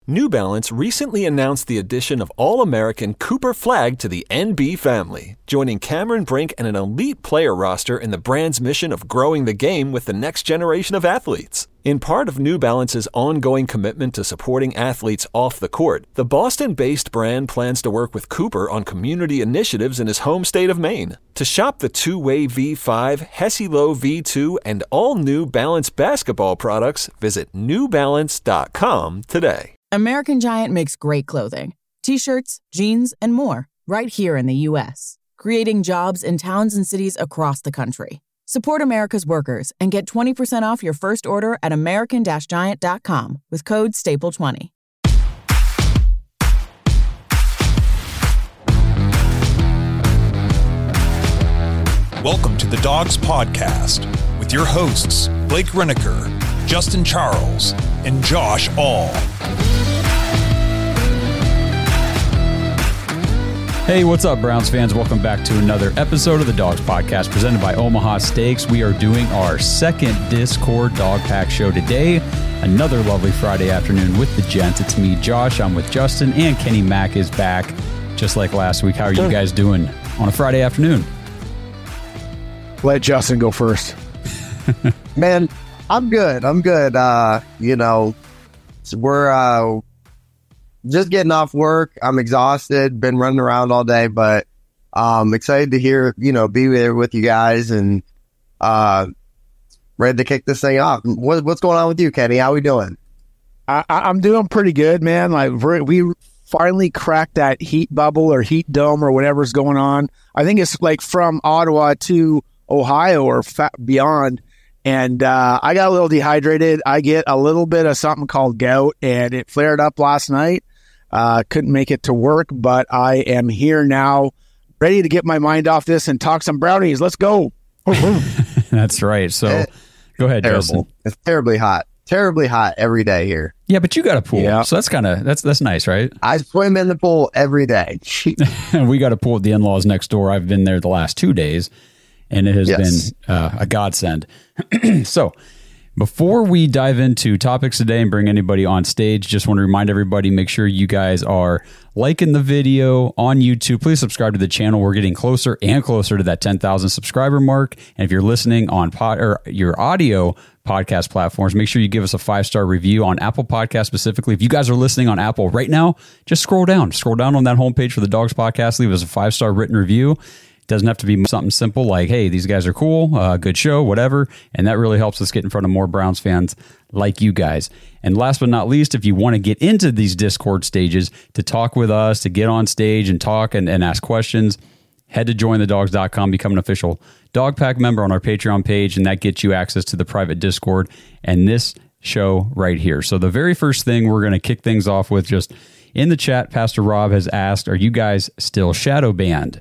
New Balance recently announced the addition of All-American Cooper Flag to the NB family, joining Cameron Brink and an elite player roster in the brand's mission of growing the game with the next generation of athletes. In part of New Balance's ongoing commitment to supporting athletes off the court, the Boston-based brand plans to work with Cooper on community initiatives in his home state of Maine. To shop the two-way V5, Hesi-Lo V2, and all New Balance basketball products, visit newbalance.com today. American Giant makes great clothing, t-shirts, jeans, and more right here in the U.S., creating jobs in towns and cities across the country. Support America's workers and get 20% off your first order at american-giant.com with code STAPLE20. Welcome to the Dogs Podcast with your hosts, Blake Renaker, Justin Charles, and Josh All. Hey, what's up, Browns fans? Welcome back to another episode of the Dogs Podcast presented by Omaha Steaks. We are doing our second Discord Dog Pack show today. Another lovely Friday afternoon with the gents. It's me, Josh. I'm with Justin, and Kenny Mack is back just like last week. How are you guys doing on a Friday afternoon? Let Justin go first. Man, I'm good. We're just getting off work. I'm exhausted, been running around all day, but excited to hear, be there with you guys and ready to kick this thing off. What's going on with you, Kenny? How we doing? I'm doing pretty good, man. Like we finally cracked that heat bubble or heat dome or whatever's going on. I think it's like from Ottawa to Ohio or beyond. And I got a little dehydrated. I get a little bit of something called gout, and it flared up last night. Couldn't make it to work, but I am here now, ready to get my mind off this and talk some brownies. Let's go. That's right. So go ahead, Justin. It's terribly hot every day here. Yeah, but you got a pool, so that's nice, right? I swim in the pool every day. We got a pool at the in-laws next door. I've been there the last 2 days, and it has been a godsend. So before we dive into topics today and bring anybody on stage, just want to remind everybody, make sure you guys are liking the video on YouTube. Please subscribe to the channel. We're getting closer and closer to that 10,000 subscriber mark. And if you're listening on your audio podcast platforms, make sure you give us a 5-star review on Apple Podcasts specifically. If you guys are listening on Apple right now, just scroll down on that homepage for the Dogs Podcast. Leave us a 5-star written review. Doesn't have to be something simple like, hey, these guys are cool, good show, whatever. And that really helps us get in front of more Browns fans like you guys. And last but not least, if you want to get into these Discord stages to talk with us, to get on stage and talk and ask questions, head to jointhedogs.com, become an official Dog Pack member on our Patreon page, and that gets you access to the private Discord and this show right here. So the very first thing we're going to kick things off with, just in the chat, Pastor Rob has asked, are you guys still shadow banned?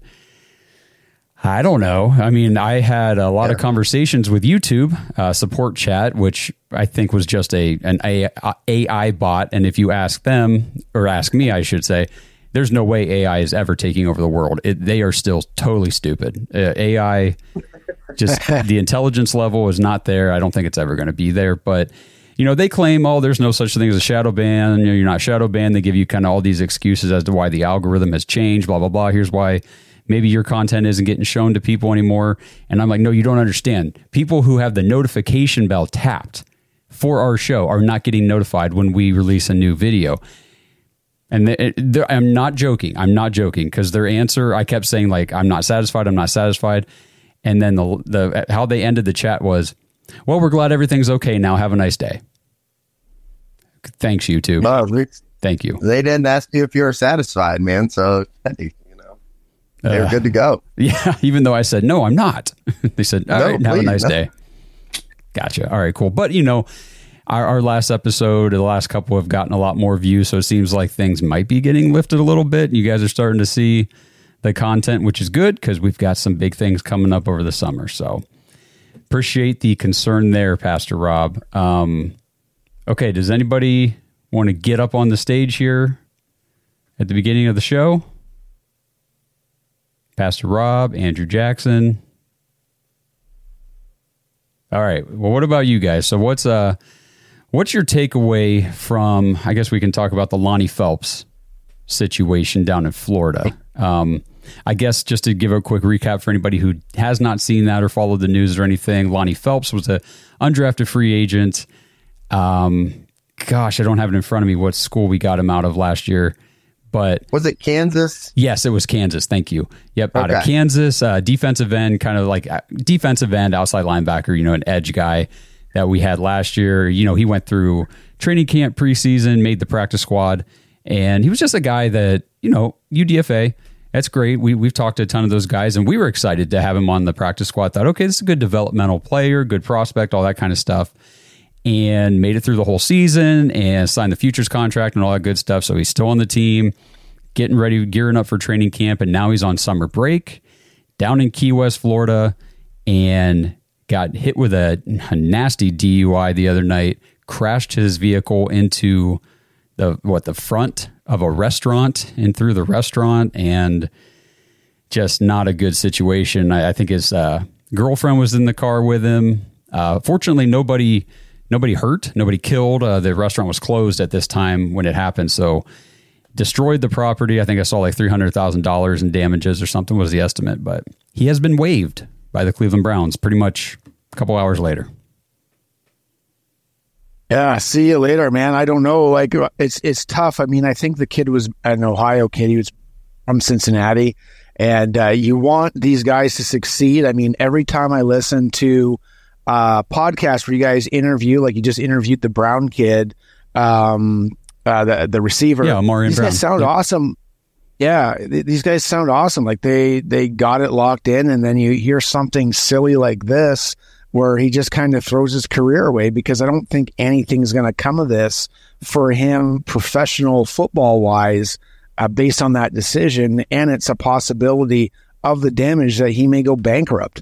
I don't know. I mean, I had a lot of conversations with YouTube support chat, which I think was just an AI bot. And if you ask them, or ask me, I should say, there's no way AI is ever taking over the world. They are still totally stupid. AI, just the intelligence level is not there. I don't think it's ever going to be there. But, they claim, there's no such thing as a shadow ban. You're not shadow banned. They give you kind of all these excuses as to why the algorithm has changed, blah, blah, blah. Here's why. Maybe your content isn't getting shown to people anymore. And I'm like, no, you don't understand. People who have the notification bell tapped for our show are not getting notified when we release a new video. And I'm not joking. Because their answer, I kept saying like, I'm not satisfied. And then the how they ended the chat was, well, we're glad everything's okay now. Have a nice day. Thanks, YouTube. Thank you. They didn't ask you if you were satisfied, man. So, they were good to go. Yeah, even though I said, no, I'm not. They said, all right, have a nice day. Gotcha. All right, cool. But, our last episode, the last couple have gotten a lot more views, so it seems like things might be getting lifted a little bit. You guys are starting to see the content, which is good because we've got some big things coming up over the summer. So appreciate the concern there, Pastor Rob. Okay, does anybody want to get up on the stage here at the beginning of the show? Pastor Rob, Andrew Jackson. All right. Well, what about you guys? So what's What's your takeaway from, I guess we can talk about the Lonnie Phelps situation down in Florida. I guess just to give a quick recap for anybody who has not seen that or followed the news or anything, Lonnie Phelps was an undrafted free agent. Gosh, I don't have it in front of me what school we got him out of last year. But was it Kansas? Yes, it was Kansas. Thank you. Yep, out of Kansas, defensive end, kind of like defensive end, outside linebacker, an edge guy that we had last year. He went through training camp preseason, made the practice squad, and he was just a guy that, UDFA, that's great. We've talked to a ton of those guys, and we were excited to have him on the practice squad. Thought, okay, this is a good developmental player, good prospect, all that kind of stuff. And made it through the whole season and signed the futures contract and all that good stuff. So he's still on the team, getting ready, gearing up for training camp. And now he's on summer break down in Key West, Florida, and got hit with a nasty DUI the other night, crashed his vehicle into the front of a restaurant and through the restaurant, and just not a good situation. I think his girlfriend was in the car with him. Fortunately, nobody hurt, nobody killed. The restaurant was closed at this time when it happened. So destroyed the property. I think I saw like $300,000 in damages or something was the estimate, but he has been waived by the Cleveland Browns pretty much a couple hours later. Yeah. See you later, man. I don't know. Like it's tough. I mean, I think the kid was an Ohio kid. He was from Cincinnati, and you want these guys to succeed. I mean, every time I listen to podcast where you guys interview, like you just interviewed the Brown kid, the receiver. Yeah, Marion These Brown. guys sound awesome. Yeah, these guys sound awesome. Like they got it locked in, and then you hear something silly like this where he just kind of throws his career away, because I don't think anything's going to come of this for him professional football wise based on that decision, and it's a possibility of the damage that he may go bankrupt.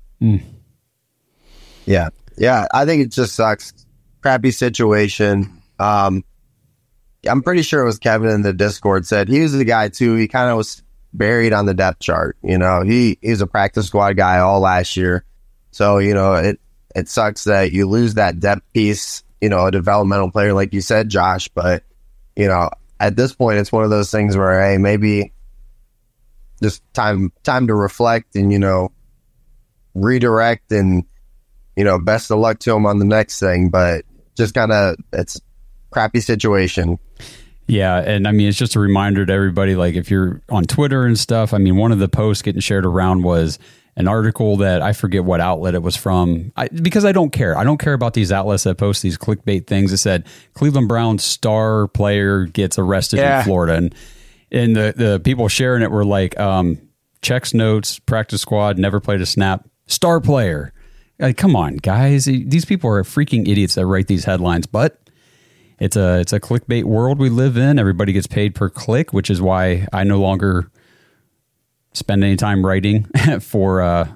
Yeah. I think it just sucks. Crappy situation. I'm pretty sure it was Kevin in the Discord said he was the guy too. He kind of was buried on the depth chart. He was a practice squad guy all last year. So, it sucks that you lose that depth piece, a developmental player, like you said, Josh. But, at this point, it's one of those things where, hey, maybe just time to reflect and, redirect and, best of luck to him on the next thing. But just kind of, it's a crappy situation. Yeah. And I mean, it's just a reminder to everybody, like if you're on Twitter and stuff, I mean, one of the posts getting shared around was an article that I forget what outlet it was from, because I don't care. I don't care about these outlets that post these clickbait things. It said Cleveland Browns star player gets arrested in Florida. And the people sharing it were like, checks notes, practice squad, never played a snap, star player. Like, come on, guys. These people are freaking idiots that write these headlines, but it's a clickbait world we live in. Everybody gets paid per click, which is why I no longer spend any time writing for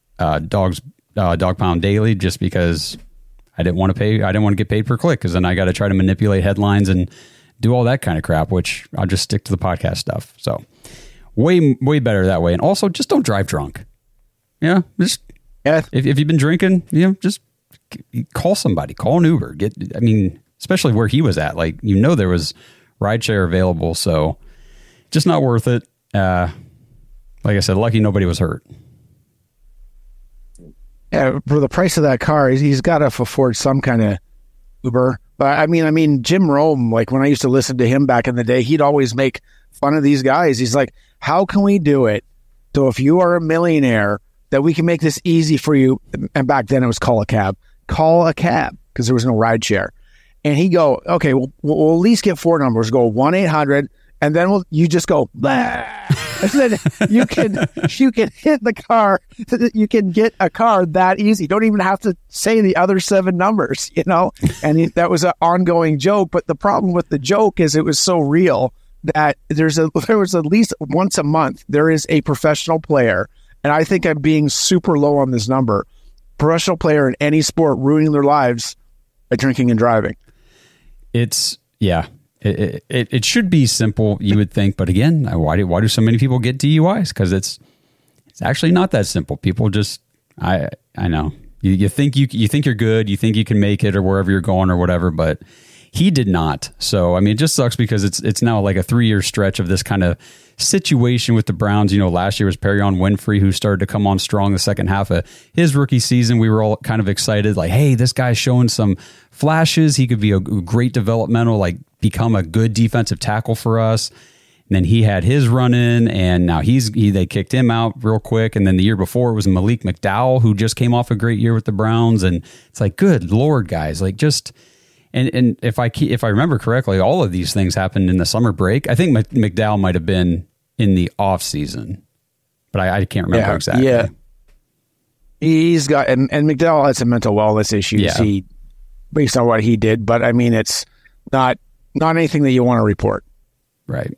Dog Pound Daily, just because I didn't want to get paid per click, because then I got to try to manipulate headlines and do all that kind of crap, which I'll just stick to the podcast stuff. So way better that way. And also, just don't drive drunk. If you've been drinking, just call somebody, call an Uber. Especially where he was at, like, there was rideshare available, so just not worth it. Like I said, lucky nobody was hurt. Yeah, for the price of that car, he's got to afford some kind of Uber. But I mean, Jim Rome, like when I used to listen to him back in the day, he'd always make fun of these guys. He's like, how can we do it so if you are a millionaire that we can make this easy for you? And back then it was call a cab, because there was no ride share. And he'd go, okay, we'll at least get 4 numbers. Go 1-800, and then you just go, blah. And then you can hit the car. You can get a car that easy. You don't even have to say the other 7 numbers, And that was an ongoing joke. But the problem with the joke is it was so real that there was at least once a month there is a professional player, and I think I'm being super low on this number, professional player in any sport ruining their lives by drinking and driving. It should be simple, you would think, but again, why do so many people get DUIs? Because it's actually not that simple. People just, I know, You think you're good, you think you can make it or wherever you're going or whatever, but he did not. So, I mean, it just sucks because it's now like a 3-year stretch of this kind of situation with the Browns. You know, last year was Perion Winfrey, who started to come on strong the second half of his rookie season. We were all kind of excited, like, hey, this guy's showing some flashes. He could be a great developmental, like become a good defensive tackle for us. And then he had his run in, and now they kicked him out real quick. And then the year before it was Malik McDowell, who just came off a great year with the Browns. And it's like, good Lord, guys, like just. And if I remember correctly, all of these things happened in the summer break. I think McDowell might have been in the off season, but I can't remember exactly. Yeah, he's got and McDowell had some mental wellness issues. Yeah. He, based on what he did, but I mean, it's not anything that you want to report. Right.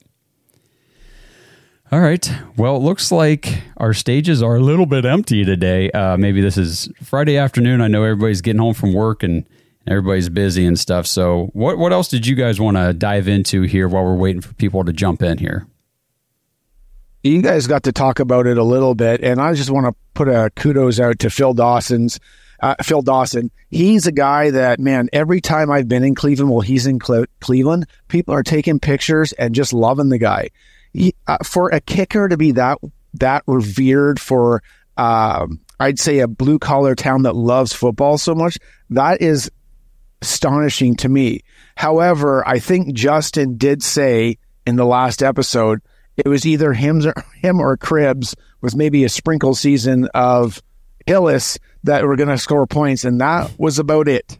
All right. Well, it looks like our stages are a little bit empty today. Maybe this is Friday afternoon. I know everybody's getting home from work and everybody's busy and stuff. So what else did you guys want to dive into here while we're waiting for people to jump in here? You guys got to talk about it a little bit, and I just want to put a kudos out to Phil Dawson. He's a guy that, man, every time I've been in Cleveland, well, he's in Cleveland, people are taking pictures and just loving the guy. For a kicker to be that revered for, I'd say, a blue-collar town that loves football so much, that is astonishing to me. However, I think Justin did say in the last episode it was either him or Cribbs with maybe a sprinkle season of Hillis that were going to score points, and that was about it.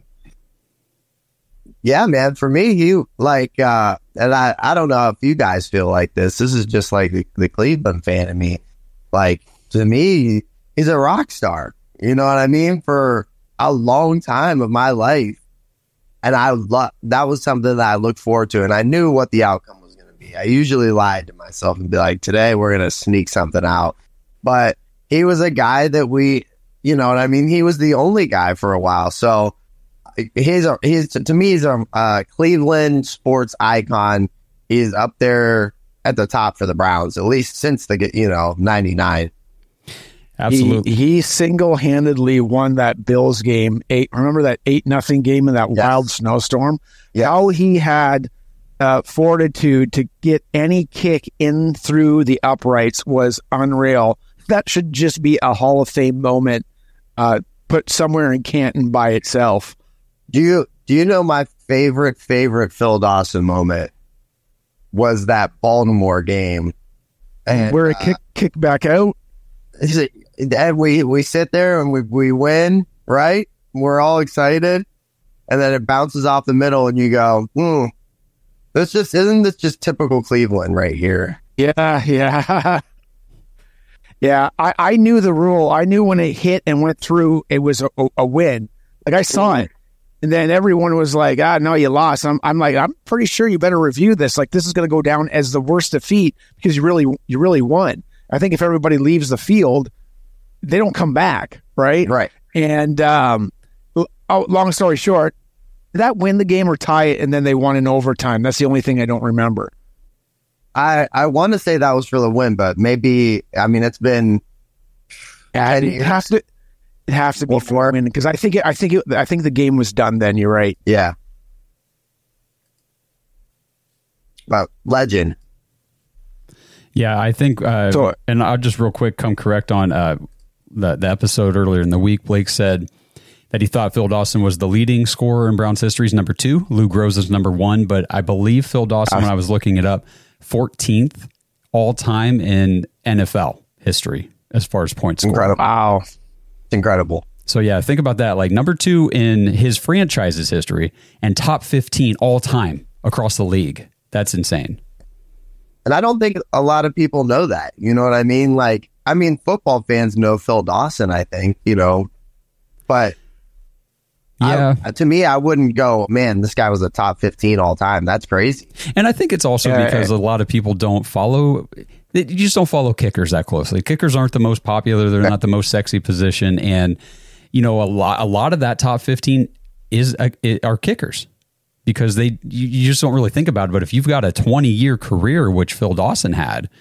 Yeah, man. For me, and I don't know if you guys feel like this. This is just like the Cleveland fan in me. Like, to me, he's a rock star. You know what I mean? For a long time of my life. And that was something that I looked forward to, and I knew what the outcome was going to be. I usually lied to myself and be like, today we're going to sneak something out. But he was a guy that you know what I mean? He was the only guy for a while. So to me, he's a Cleveland sports icon. He's up there at the top for the Browns, at least since 99. Absolutely. He single-handedly won that Bills game. Remember that 8-0 game in that wild snowstorm? Yeah. How he had fortitude to get any kick in through the uprights was unreal. That should just be a Hall of Fame moment put somewhere in Canton by itself. Do you know my favorite Phil Dawson moment was that Baltimore game, and where it kicked back out? And we sit there and we win, right? We're all excited, and then it bounces off the middle, and you go, isn't this just typical Cleveland right here? Yeah. Yeah, I knew the rule. I knew when it hit and went through, it was a win. Like, I saw it. And then everyone was like, no, you lost. I'm like, I'm pretty sure you better review this. Like, this is going to go down as the worst defeat because you really won. I think if everybody leaves the field, they don't come back, right? Right. And long story short, did that win the game or tie it, and then they won in overtime? That's the only thing I don't remember. I want to say that was for the win, but maybe, I mean, it's been. It has to be for win, because I think the game was done then. You're right. Yeah. But legend. Yeah, I think, and I'll just real quick come correct on the episode earlier in the week. Blake said that he thought Phil Dawson was the leading scorer in Browns history. He's number 2. Lou Groza is number 1, but I believe Phil Dawson, when I was looking it up, 14th all time in NFL history as far as points scored. Incredible. Wow. It's incredible. So yeah, think about that. Like, number 2 in his franchise's history and top 15 all time across the league. That's insane. And I don't think a lot of people know that. You know what I mean? Like, football fans know Phil Dawson, I think, but yeah, to me, I wouldn't go, man, this guy was a top 15 all time. That's crazy. And I think it's also because a lot of people you just don't follow kickers that closely. Kickers aren't the most popular. They're not the most sexy position. And, a lot of that top 15 are kickers, because you just don't really think about it. But if you've got a 20-year career, which Phil Dawson had,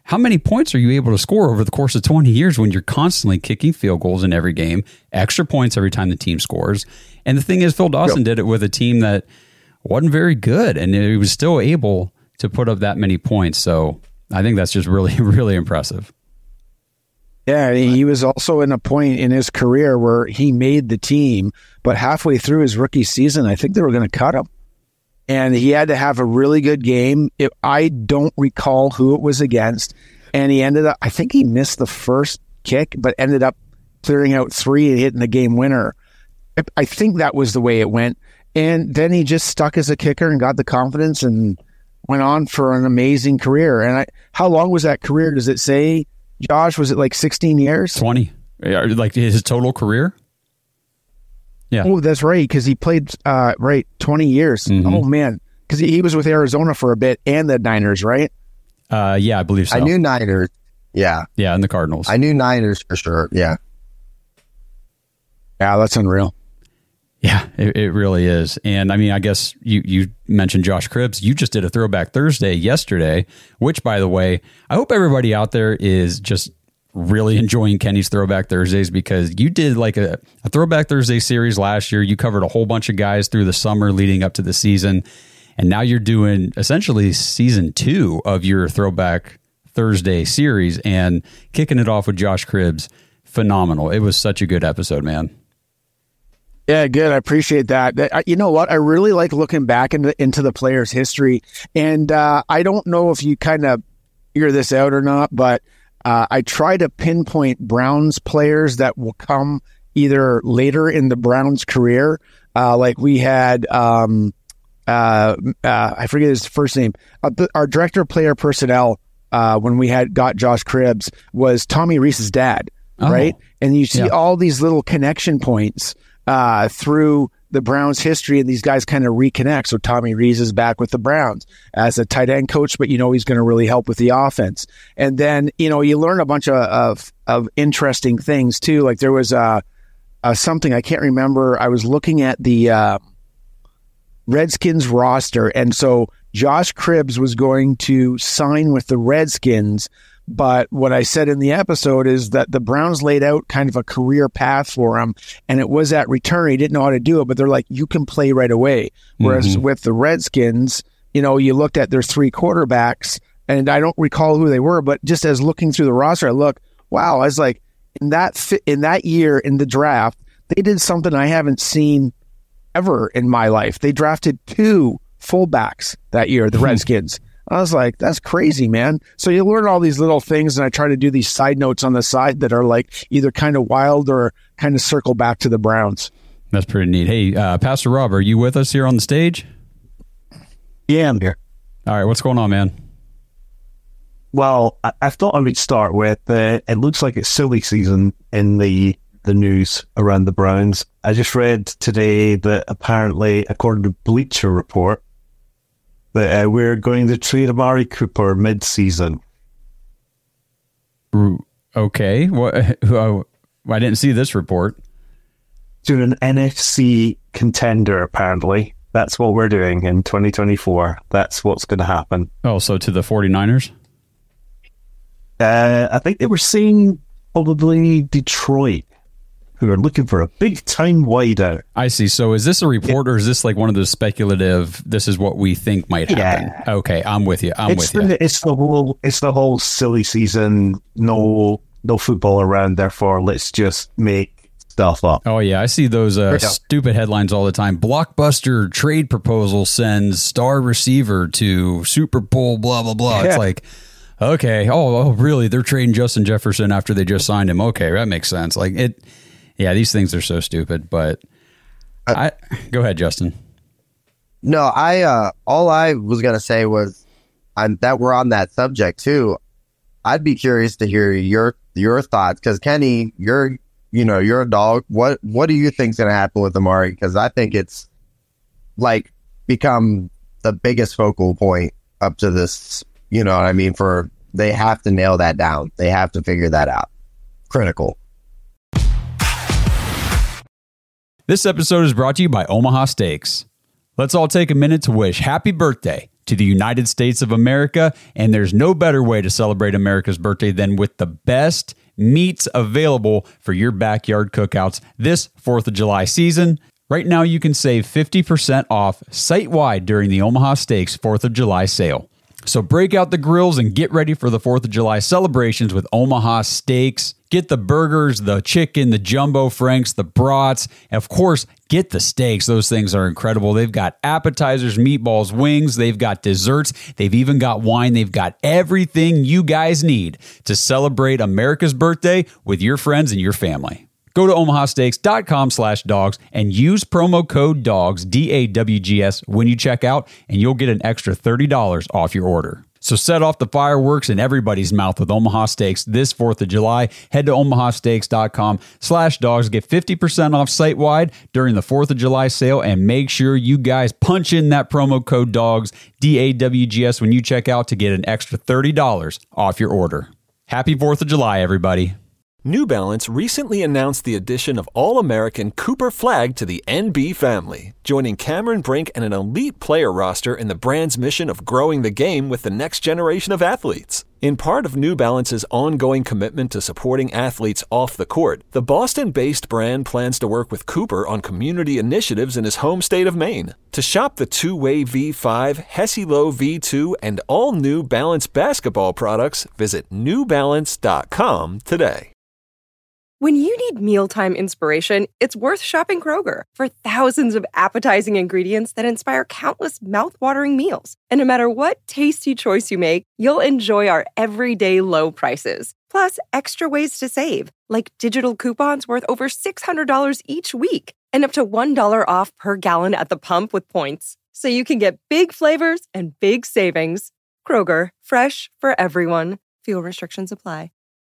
how many points are you able to score over the course of 20 years when you're constantly kicking field goals in every game, extra points every time the team scores? And the thing is, Phil Dawson did it with a team that wasn't very good, and he was still able to put up that many points. So I think that's just really, really impressive. Yeah, he was also in a point in his career where he made the team, but halfway through his rookie season, I think they were going to cut him. And he had to have a really good game. I don't recall who it was against. And he ended up, I think he missed the first kick, but ended up clearing out 3 and hitting the game winner. I think that was the way it went. And then he just stuck as a kicker and got the confidence and went on for an amazing career. And how long was that career? Does it say, Josh, was it like 16 years? 20. Like his total career? Yeah. Oh, that's right, because he played 20 years. Oh, man. Because he was with Arizona for a bit and the Niners, right? Yeah, I believe so. I knew Niners. Yeah. Yeah, and the Cardinals. I knew Niners for sure. Yeah. Yeah, that's unreal. Yeah, it really is. And I mean, I guess you mentioned Josh Cribbs. You just did a Throwback Thursday yesterday, which, by the way, I hope everybody out there is just really enjoying Kenny's Throwback Thursdays, because you did like a Throwback Thursday series last year. You covered a whole bunch of guys through the summer leading up to the season. And now you're doing essentially season 2 of your Throwback Thursday series and kicking it off with Josh Cribbs. Phenomenal. It was such a good episode, man. Yeah, good. I appreciate that. You know what? I really like looking back into the player's history. And I don't know if you kind of figure this out or not, but I try to pinpoint Browns players that will come either later in the Browns career. Like we had, I forget his first name. Our director of player personnel, when we got Josh Cribbs, was Tommy Rees's dad, right? And you see all these little connection points through the Browns history, and these guys kind of reconnect. So Tommy Rees is back with the Browns as a tight end coach, but he's going to really help with the offense. And then, you learn a bunch of interesting things too. Like there was something I can't remember. I was looking at the Redskins roster, and so Josh Cribbs was going to sign with the Redskins. But what I said in the episode is that the Browns laid out kind of a career path for him, and it was at return. He didn't know how to do it, but they're like, you can play right away. Whereas with the Redskins, you looked at their 3 quarterbacks, and I don't recall who they were, but just as looking through the roster, I was like, in that year in the draft, they did something I haven't seen ever in my life. They drafted 2 fullbacks that year, the Redskins. I was like, that's crazy, man. So you learn all these little things, and I try to do these side notes on the side that are like either kind of wild or kind of circle back to the Browns. That's pretty neat. Hey, Pastor Rob, are you with us here on the stage? Yeah, I'm here. All right, what's going on, man? Well, I thought I would start with, it looks like it's silly season in the news around the Browns. I just read today that apparently, according to Bleacher Report, that we're going to trade Amari Cooper mid-season. Okay. What? I didn't see this report. To an NFC contender, apparently. That's what we're doing in 2024. That's what's going to happen. Oh, so to the 49ers? I think they were saying probably Detroit, who are looking for a big-time wideout. I see. So is this a report, or is this like one of those speculative, this is what we think might happen? Yeah. Okay, I'm with you. It's the whole silly season, no football around, therefore let's just make stuff up. Oh, yeah. I see those stupid headlines all the time. Blockbuster trade proposal sends star receiver to Super Bowl, blah, blah, blah. Yeah. It's like, okay. Oh, really? They're trading Justin Jefferson after they just signed him. Okay, that makes sense. Like it. Yeah, these things are so stupid, but go ahead, Justin. No, all I was going to say was that we're on that subject too. I'd be curious to hear your thoughts, because Kenny, you're a dog. What do you think's going to happen with Amari? Because I think it's like become the biggest focal point up to this, you know what I mean? They have to nail that down. They have to figure that out. Critical. This episode is brought to you by Omaha Steaks. Let's all take a minute to wish happy birthday to the United States of America, and there's no better way to celebrate America's birthday than with the best meats available for your backyard cookouts this 4th of July season. Right now, you can save 50% off site-wide during the Omaha Steaks 4th of July sale. So break out the grills and get ready for the 4th of July celebrations with Omaha Steaks. Get the burgers, the chicken, the jumbo franks, the brats. And of course, get the steaks. Those things are incredible. They've got appetizers, meatballs, wings. They've got desserts. They've even got wine. They've got everything you guys need to celebrate America's birthday with your friends and your family. Go to omahasteaks.com/dogs and use promo code DAWGS, DAWGS, when you check out, and you'll get an extra $30 off your order. So set off the fireworks in everybody's mouth with Omaha Steaks this 4th of July. Head to omahasteaks.com/dogs. Get 50% off site-wide during the 4th of July sale, and make sure you guys punch in that promo code DAWGS, DAWGS, when you check out to get an extra $30 off your order. Happy 4th of July, everybody. New Balance recently announced the addition of All-American Cooper Flag to the NB family, joining Cameron Brink and an elite player roster in the brand's mission of growing the game with the next generation of athletes. In part of New Balance's ongoing commitment to supporting athletes off the court, the Boston-based brand plans to work with Cooper on community initiatives in his home state of Maine. To shop the two-way V5, Hesi-Lo V2, and all New Balance basketball products, visit newbalance.com today. When you need mealtime inspiration, it's worth shopping Kroger for thousands of appetizing ingredients that inspire countless mouth-watering meals. And no matter what tasty choice you make, you'll enjoy our everyday low prices. Plus, extra ways to save, like digital coupons worth over $600 each week and up to $1 off per gallon at the pump with points. So you can get big flavors and big savings. Kroger, fresh for everyone. Fuel restrictions apply.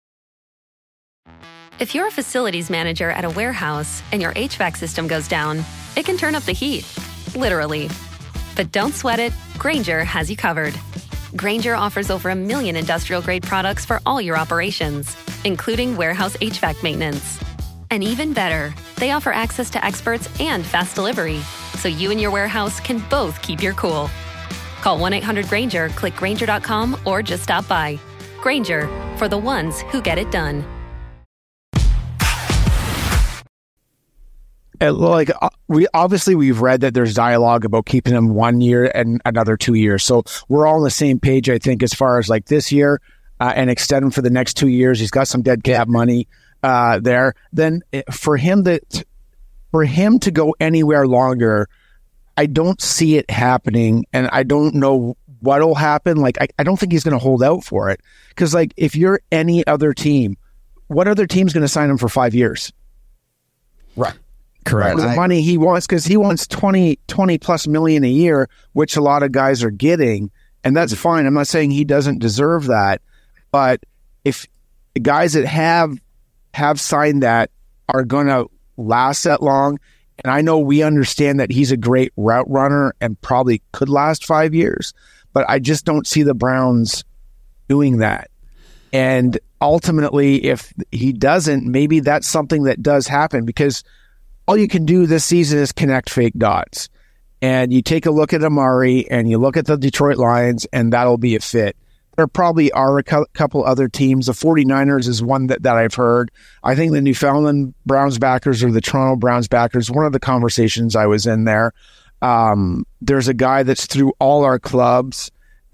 If you're a facilities manager at a warehouse and your HVAC system goes down, it can turn up the heat, literally. But don't sweat it, Grainger has you covered. Grainger offers over 1 million industrial-grade products for all your operations, including warehouse HVAC maintenance. And even better, they offer access to experts and fast delivery, so you and your warehouse can both keep your cool. Call 1-800-GRAINGER, click Grainger.com, or just stop by. Grainger, for the ones who get it done. We've read that there's dialogue about keeping him 1 year and another 2 years. So we're all on the same page, I think, as far as like this year and extend him for the next 2 years. He's got some dead cap money there. Then for him to go anywhere longer, I don't see it happening, and I don't know what'll happen. Like I don't think he's going to hold out for it, because like if you're any other team, what other team's going to sign him for 5 years? Right. Correct. The money he wants, because he wants 20 plus million a year, which a lot of guys are getting, and that's fine. I'm not saying he doesn't deserve that, but if the guys that have signed that are going to last that long, and I know we understand that he's a great route runner and probably could last 5 years, but I just don't see the Browns doing that. And ultimately, if he doesn't, maybe that's something that does happen, because all you can do this season is connect fake dots. And you take a look at Amari and you look at the Detroit Lions, and that'll be a fit. There probably are a couple other teams. The 49ers is one that I've heard. I think the Newfoundland Browns backers or the Toronto Browns backers, one of the conversations I was in there, there's a guy that's through all our clubs,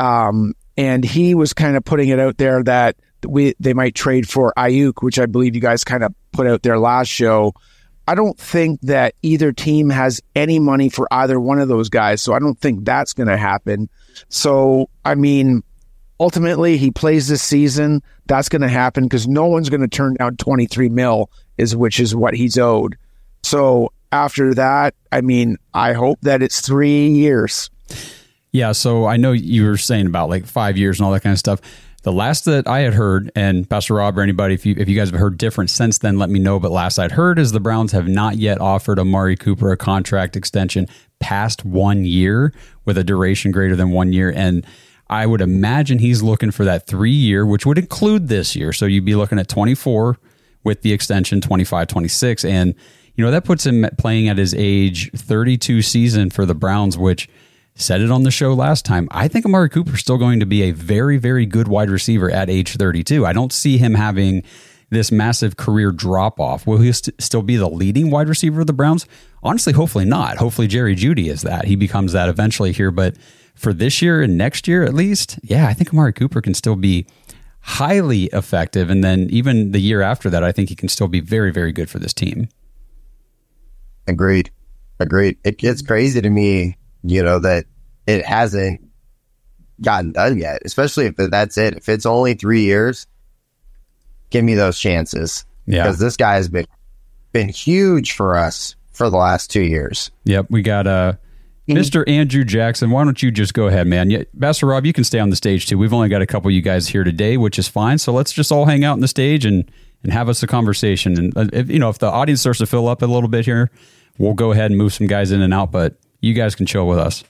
and he was kind of putting it out there that they might trade for Ayuk, which I believe you guys kind of put out there last show. I don't think that either team has any money for either one of those guys, so I don't think that's going to happen. So, I mean, ultimately, he plays this season. That's going to happen because no one's going to turn down $23 million, which is what he's owed. So after that, I mean, I hope that it's 3 years. Yeah, so I know you were saying about like 5 years and all that kind of stuff. The last that I had heard, and Pastor Rob or anybody, if you guys have heard different since then, let me know. But last I'd heard is the Browns have not yet offered Amari Cooper a contract extension past 1 year with a duration greater than 1 year. And I would imagine he's looking for that 3 year, which would include this year. So you'd be looking at 24 with the extension, 25, 26. And, you know, that puts him playing at his age 32 season for the Browns, which said it on the show last time. I think Amari Cooper is still going to be a very, very good wide receiver at age 32. I don't see him having this massive career drop-off. Will he still be the leading wide receiver of the Browns? Honestly, hopefully not. Hopefully Jerry Jeudy is that. He becomes that eventually here. But for this year and next year at least, yeah, I think Amari Cooper can still be highly effective. And then even the year after that, I think he can still be very, very good for this team. Agreed. It gets crazy to me, that it hasn't gotten done yet, especially if that's it. If it's only 3 years, give me those chances. Yeah. Because this guy has been huge for us for the last 2 years. Yep. We got Mr. Andrew Jackson. Why don't you just go ahead, man? Yeah, Pastor Rob, you can stay on the stage too. We've only got a couple of you guys here today, which is fine. So let's just all hang out on the stage and have us a conversation. And if the audience starts to fill up a little bit here, we'll go ahead and move some guys in and out, but you guys can chill with us.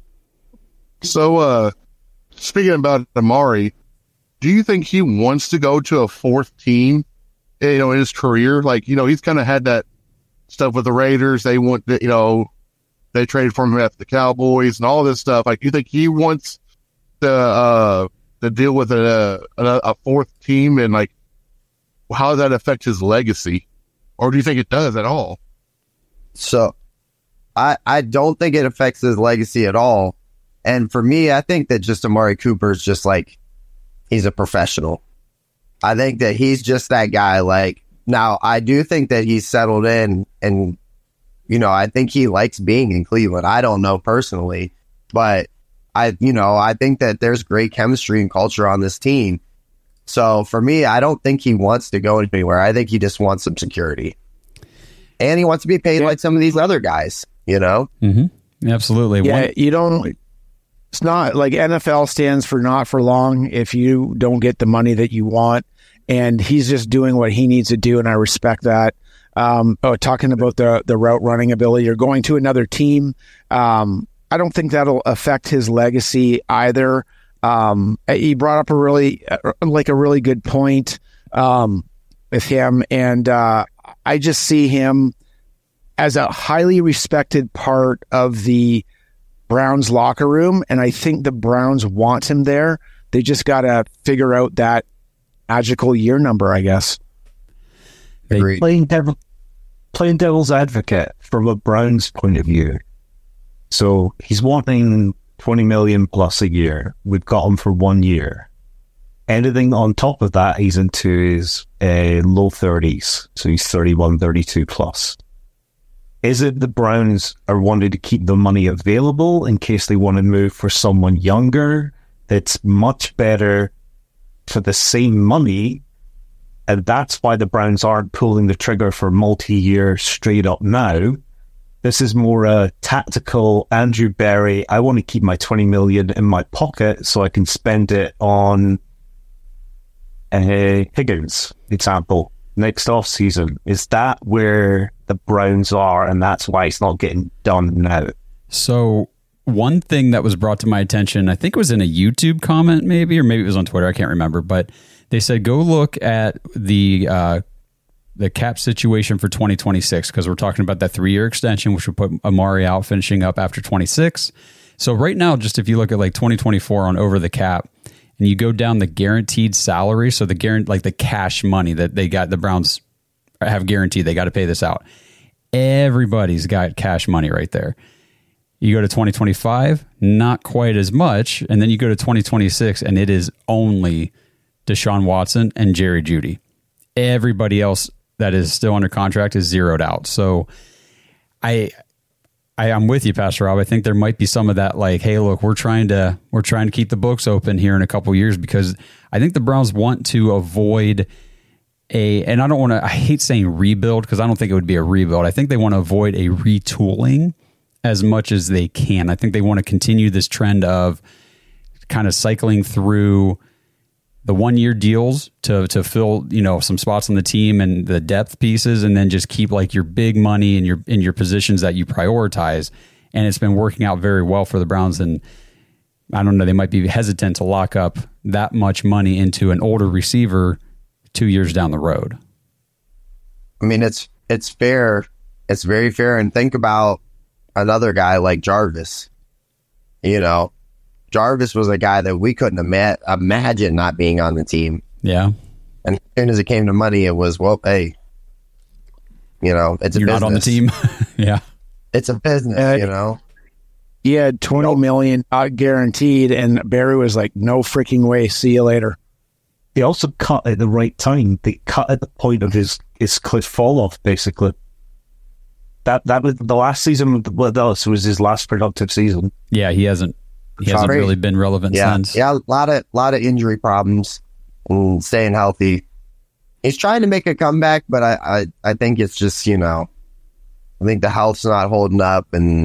So, speaking about Amari, do you think he wants to go to a fourth team, in his career? Like, he's kind of had that stuff with the Raiders. They want, they traded for him after the Cowboys and all this stuff. Like, you think he wants to deal with a fourth team, and like, how does that affect his legacy? Or do you think it does at all? So I don't think it affects his legacy at all. And for me, I think that just Amari Cooper is just like, he's a professional. I think that he's just that guy. Like, now I do think that he's settled in, and, I think he likes being in Cleveland. I don't know personally, but I think that there's great chemistry and culture on this team. So for me, I don't think he wants to go anywhere. I think he just wants some security. And he wants to be paid like some of these other guys, Mm-hmm. Absolutely. Yeah, it's not like NFL stands for not for long if you don't get the money that you want. And he's just doing what he needs to do, and I respect that. Talking about the route running ability, you're going to another team. I don't think that'll affect his legacy either. He brought up a really good point with him, and I just see him as a highly respected part of the Browns locker room, and I think the Browns want him there. They just got to figure out that magical year number, I guess. Playing devil's advocate from a Browns point of view. So he's wanting $20 million plus a year. We've got him for 1 year. Anything on top of that, he's into his low 30s. So he's 31, 32 plus. Is it the Browns are wanting to keep the money available in case they want to move for someone younger that's much better for the same money? And that's why the Browns aren't pulling the trigger for multi-year straight up now. This is more a tactical Andrew Berry. I want to keep my $20 million in my pocket so I can spend it on Higgins, example, next off season. Is that where the Browns are, and that's why it's not getting done now? So one thing that was brought to my attention, I think it was in a YouTube comment maybe, or maybe it was on Twitter, I can't remember, but they said go look at the cap situation for 2026, because we're talking about that 3-year extension, which would put Amari out finishing up after 26. So right now, just if you look at like 2024 on over the cap, and you go down the guaranteed salary, so the the cash money that they got, the Browns have guaranteed, they got to pay this out. Everybody's got cash money right there. You go to 2025, not quite as much, and then you go to 2026, and it is only Deshaun Watson and Jerry Jeudy. Everybody else that is still under contract is zeroed out. So I'm with you, Pastor Rob. I think there might be some of that, like, hey, look, we're trying to keep the books open here in a couple of years, because I think the Browns want to avoid and I hate saying rebuild, because I don't think it would be a rebuild. I think they want to avoid a retooling as much as they can. I think they want to continue this trend of kind of cycling through the 1-year deals to fill, some spots on the team and the depth pieces, and then just keep like your big money in your positions that you prioritize. And it's been working out very well for the Browns. And I don't know, they might be hesitant to lock up that much money into an older receiver 2 years down the road. I mean, it's fair. It's very fair. And think about another guy like Jarvis. You know, Jarvis was a guy that we couldn't imagine not being on the team. Yeah. And as soon as it came to money, it was, well, hey, you know, it's a You're business. not on the team. Yeah. It's a business, you know. He had $20 million guaranteed, and Barry was like, no freaking way. See you later. He also cut at the right time. They cut at the point of his cliff fall off, basically. That was the last season. What else was his last productive season? Yeah, he hasn't really been relevant since. Yeah, a lot of injury problems and staying healthy. He's trying to make a comeback, but I think it's just, you know, I think the health's not holding up, and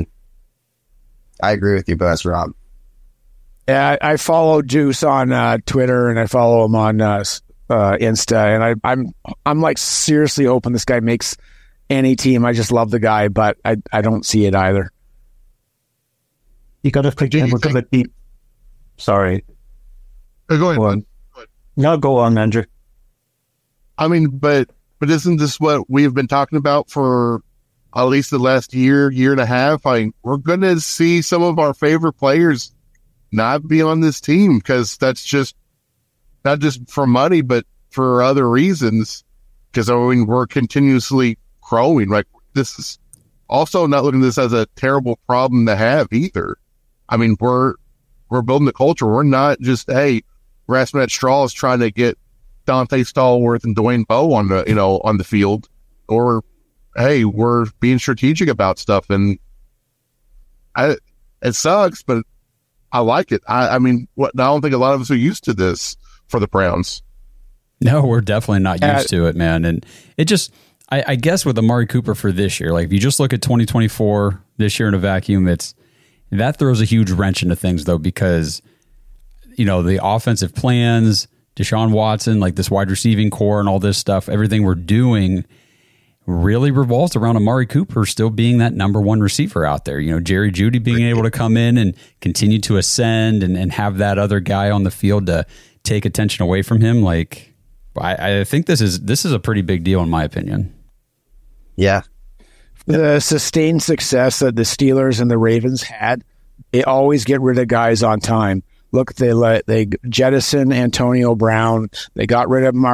I agree with you, Buzz Rob. Yeah, I follow Juice on Twitter, and I follow him on Insta, and I'm like seriously hoping this guy makes any team. I just love the guy, but I don't see it either. You got to think we're going to be. Sorry. Go ahead. No, go on, Andrew. I mean, but isn't this what we've been talking about for at least the last year and a half? I mean, we're going to see some of our favorite players not be on this team because that's just not just for money, but for other reasons. Because I mean, we're continuously growing. Like, this is also not looking at this as a terrible problem to have either. I mean, we're building the culture. We're not just, hey, grasping at straws trying to get Dante Stallworth and Dwayne Bowe on the field, or hey, we're being strategic about stuff. And it sucks, but I like it. I mean, I don't think a lot of us are used to this for the Browns. No, we're definitely not used to it, man. And it just, I guess with Amari Cooper for this year, like if you just look at 2024 this year in a vacuum, that throws a huge wrench into things though, because, you know, the offensive plans, Deshaun Watson, like this wide receiving core and all this stuff, everything we're doing really revolves around Amari Cooper still being that number one receiver out there. You know, Jerry Jeudy being able to come in and continue to ascend and have that other guy on the field to take attention away from him. Like, I think this is a pretty big deal in my opinion. Yeah. The sustained success that the Steelers and the Ravens had, they always get rid of guys on time. Look, they jettison Antonio Brown. They got rid of the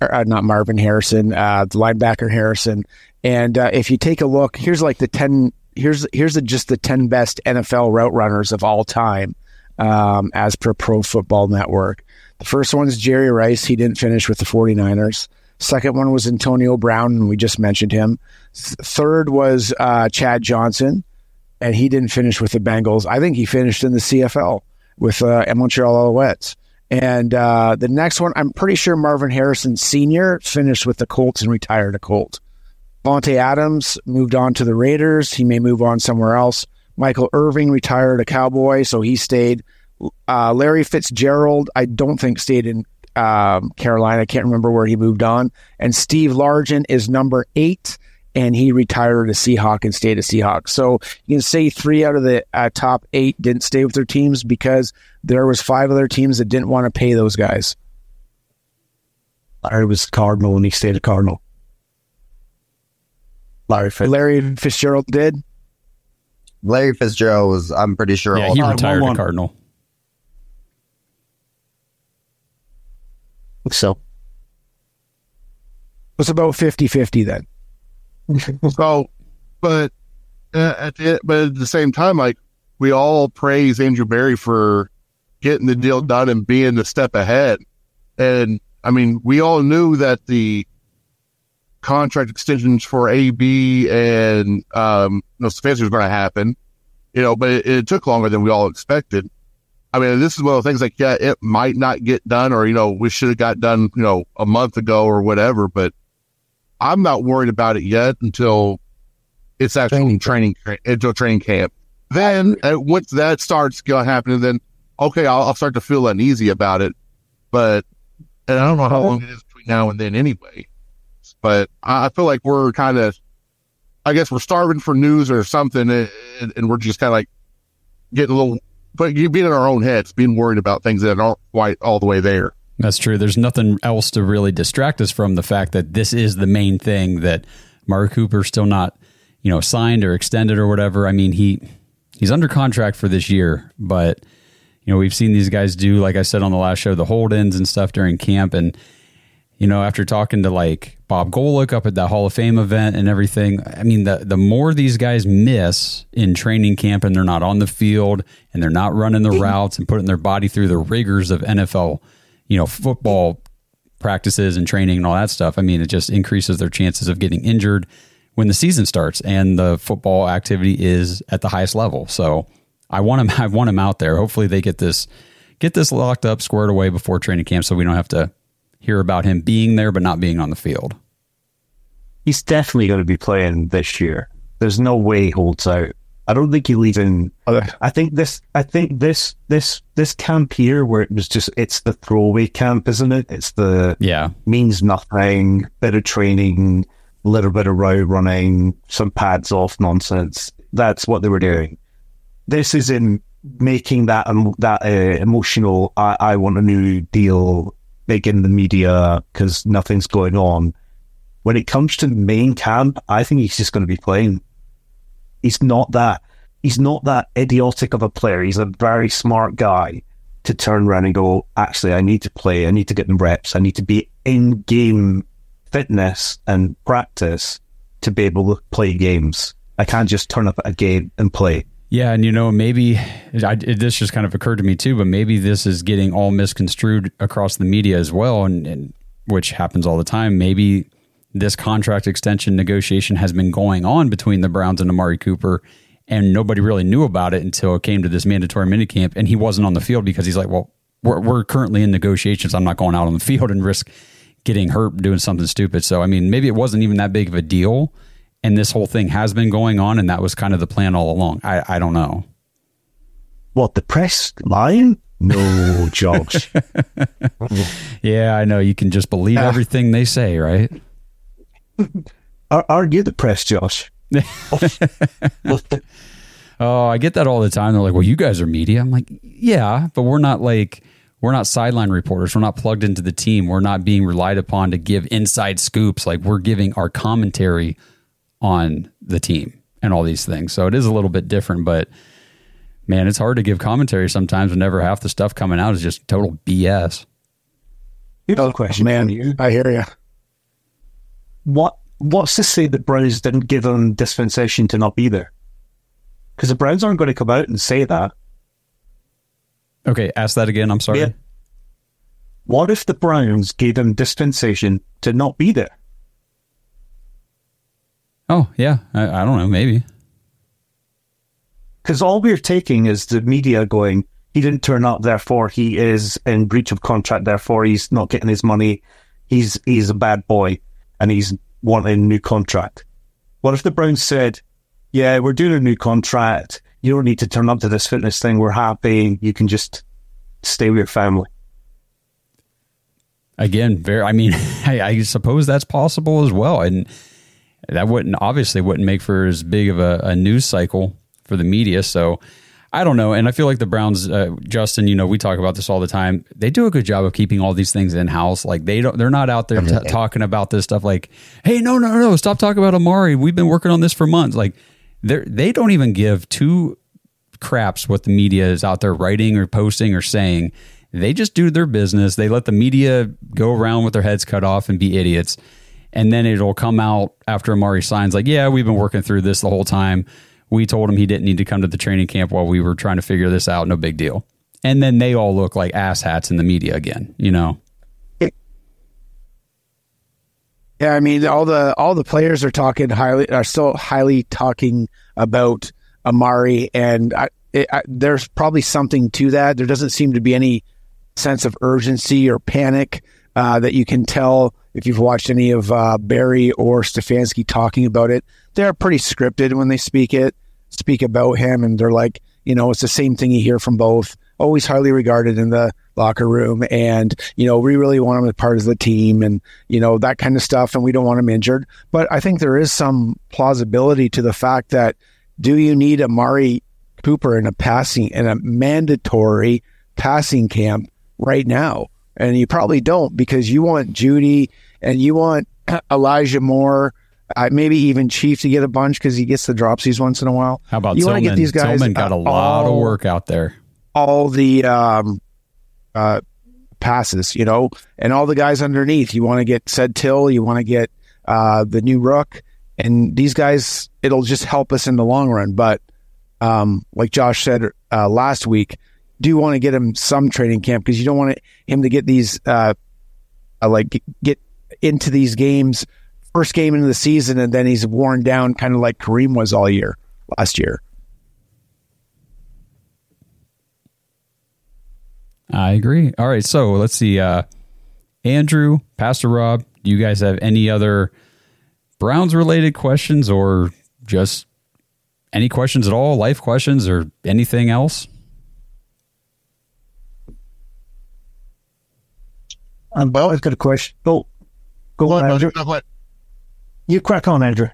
linebacker Harrison. And if you take a look, here's like the 10 best NFL route runners of all time, as per Pro Football Network. The first one is Jerry Rice. He didn't finish with the 49ers. Second one was Antonio Brown, and we just mentioned him. Third was Chad Johnson, and he didn't finish with the Bengals. I think he finished in the CFL with Montreal Alouettes. And the next one, I'm pretty sure Marvin Harrison Sr. finished with the Colts and retired a Colt. Vontae Adams moved on to the Raiders. He may move on somewhere else. Michael Irving retired a Cowboy, so he stayed. Larry Fitzgerald, I don't think stayed in Carolina. I can't remember where he moved on. And Steve Largent is number 8, and he retired a Seahawk and stayed a Seahawk. So you can say 3 out of the top 8 didn't stay with their teams because there was 5 other teams that didn't want to pay those guys. Larry was Cardinal, and he stayed a Cardinal. Larry Fitzgerald did? Larry Fitzgerald was, I'm pretty sure. Yeah, he retired a Cardinal. So it's about 50-50 then. So, but at the same time, like, we all praise Andrew Berry for getting the deal done and being a step ahead. And I mean, we all knew that the contract extensions for AB and Stefanski was going to happen, but it took longer than we all expected. I mean, this is one of the things like, yeah, it might not get done, or, we should have got done, a month ago or whatever, but I'm not worried about it yet until it's actually training camp. Then once that starts happening, then, okay, I'll start to feel uneasy about it. And I don't know how long it is between now and then anyway. But I feel like we're kind of, I guess we're starving for news or something, and we're just kind of like getting a little, but being in our own heads, being worried about things that aren't quite all the way there. That's true. There's nothing else to really distract us from the fact that this is the main thing, that Amari Cooper's still not, signed or extended or whatever. I mean, he he's under contract for this year, but we've seen these guys do, like I said on the last show, the hold-ins and stuff during camp. And, after talking to like Bob Golick up at that Hall of Fame event and everything, I mean, the more these guys miss in training camp and they're not on the field and they're not running the routes and putting their body through the rigors of NFL, football practices and training and all that stuff. I mean, it just increases their chances of getting injured when the season starts and the football activity is at the highest level. So I want him out there. Hopefully they get this locked up, squared away before training camp, so we don't have to hear about him being there but not being on the field. He's definitely going to be playing this year. There's no way he holds out. I don't think he'll even. I think this camp here, where it's the throwaway camp, isn't it? It's the means nothing, bit of training, a little bit of route running, some pads off nonsense. That's what they were doing. This is in making that emotional. I want a new deal, big in the media because nothing's going on. When it comes to the main camp, I think he's just going to be playing. He's not that idiotic of a player. He's a very smart guy to turn around and go, actually, I need to play. I need to get the reps. I need to be in game fitness and practice to be able to play games. I can't just turn up at a game and play. Yeah, and maybe this just kind of occurred to me too, but maybe this is getting all misconstrued across the media as well, and which happens all the time. Maybe this contract extension negotiation has been going on between the Browns and Amari Cooper, and nobody really knew about it until it came to this mandatory minicamp, and he wasn't on the field because he's like, well, we're currently in negotiations. I'm not going out on the field and risk getting hurt doing something stupid. So, I mean, maybe it wasn't even that big of a deal, and this whole thing has been going on, and that was kind of the plan all along. I don't know. What, the press lying? No, Josh. Yeah, I know. You can just believe everything they say, right? Are you the press, Josh? Oh, I get that all the time. They're like, well, you guys are media. I'm like, yeah, but we're not sideline reporters. We're not plugged into the team. We're not being relied upon to give inside scoops. Like, we're giving our commentary on the team and all these things. So it is a little bit different, but man, it's hard to give commentary sometimes whenever half the stuff coming out is just total BS. Here's a question, man. I hear you. What's to say that Browns didn't give them dispensation to not be there? Because the Browns aren't going to come out and say that. Okay, ask that again. I'm sorry. Yeah. What if the Browns gave them dispensation to not be there? Oh, yeah. I don't know. Maybe. Because all we're taking is the media going, he didn't turn up, therefore he is in breach of contract, therefore he's not getting his money, he's a bad boy, and he's wanting a new contract. What if the Browns said, yeah, we're doing a new contract, you don't need to turn up to this fitness thing, we're happy, you can just stay with your family? Again, I suppose that's possible as well, and that obviously wouldn't make for as big of a news cycle for the media. So I don't know. And I feel like the Browns, Justin, we talk about this all the time. They do a good job of keeping all these things in house. Like they're not out there talking about this stuff like, hey, no, stop talking about Amari. We've been working on this for months. Like they don't even give two craps what the media is out there writing or posting or saying. They just do their business. They let the media go around with their heads cut off and be idiots. And then it'll come out after Amari signs like, yeah, we've been working through this the whole time. We told him he didn't need to come to the training camp while we were trying to figure this out. No big deal. And then they all look like asshats in the media again, Yeah, I mean, all the players are still highly talking about Amari, and there's probably something to that. There doesn't seem to be any sense of urgency or panic that you can tell if you've watched any of Barry or Stefanski talking about it. They're pretty scripted when they speak about him, and they're like, it's the same thing you hear from both. Always highly regarded in the locker room, and we really want him as part of the team, and that kind of stuff, and we don't want him injured. But I think there is some plausibility to the fact that, do you need Amari Cooper in a mandatory passing camp right now? And you probably don't, because you want Judy and you want Elijah Moore Maybe even Chief to get a bunch because he gets the dropsies once in a while. How about you Tillman? Get these guys, Tillman got a lot of work out there. All the passes, and all the guys underneath. You want to get Said Till, you want to get the new Rook, and these guys, it'll just help us in the long run. But like Josh said last week, do want to get him some training camp because you don't want him to get these get into these games first game into the season and then he's worn down, kind of like Kareem was all year last year. I agree. All right, so let's see. Andrew, Pastor Rob, do you guys have any other Browns-related questions or just any questions at all, life questions or anything else? Well, I've got a question. Go on, Andrew. You crack on, Andrew.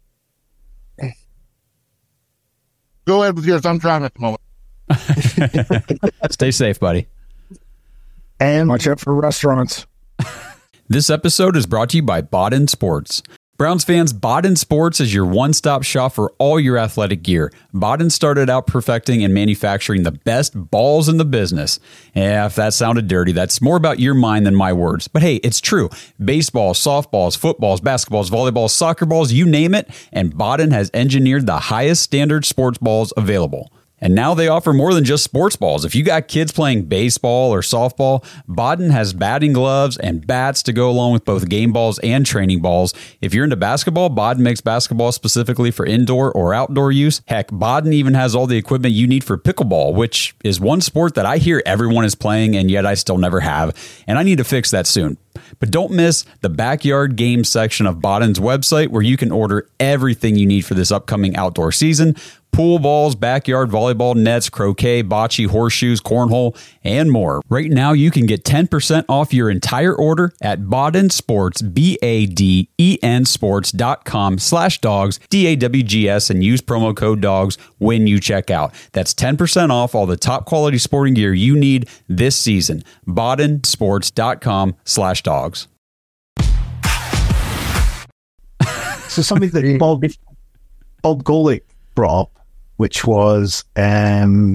Go ahead with yours. I'm driving at the moment. Stay safe, buddy. And watch out for restaurants. This episode is brought to you by Baden Sports. Browns fans, Baden Sports is your one-stop shop for all your athletic gear. Baden started out perfecting and manufacturing the best balls in the business. Yeah, if that sounded dirty, that's more about your mind than my words. But hey, it's true. Baseballs, softballs, footballs, basketballs, volleyballs, soccer balls, you name it, and Baden has engineered the highest standard sports balls available. And now they offer more than just sports balls. If you got kids playing baseball or softball, Baden has batting gloves and bats to go along with both game balls and training balls. If you're into basketball, Baden makes basketball specifically for indoor or outdoor use. Heck, Baden even has all the equipment you need for pickleball, which is one sport that I hear everyone is playing and yet I still never have. And I need to fix that soon. But don't miss the backyard game section of Baden's website where you can order everything you need for this upcoming outdoor season. Pool balls, backyard volleyball nets, croquet, bocce, horseshoes, cornhole, and more. Right now, you can get 10% off your entire order at Baden Sports, BADEN Sports.com/dogs, DAWGS, and use promo code DOGS when you check out. That's 10% off all the top quality sporting gear you need this season. BadenSports.com/dogs. So something that Bob Golick brought up, which was Kareem.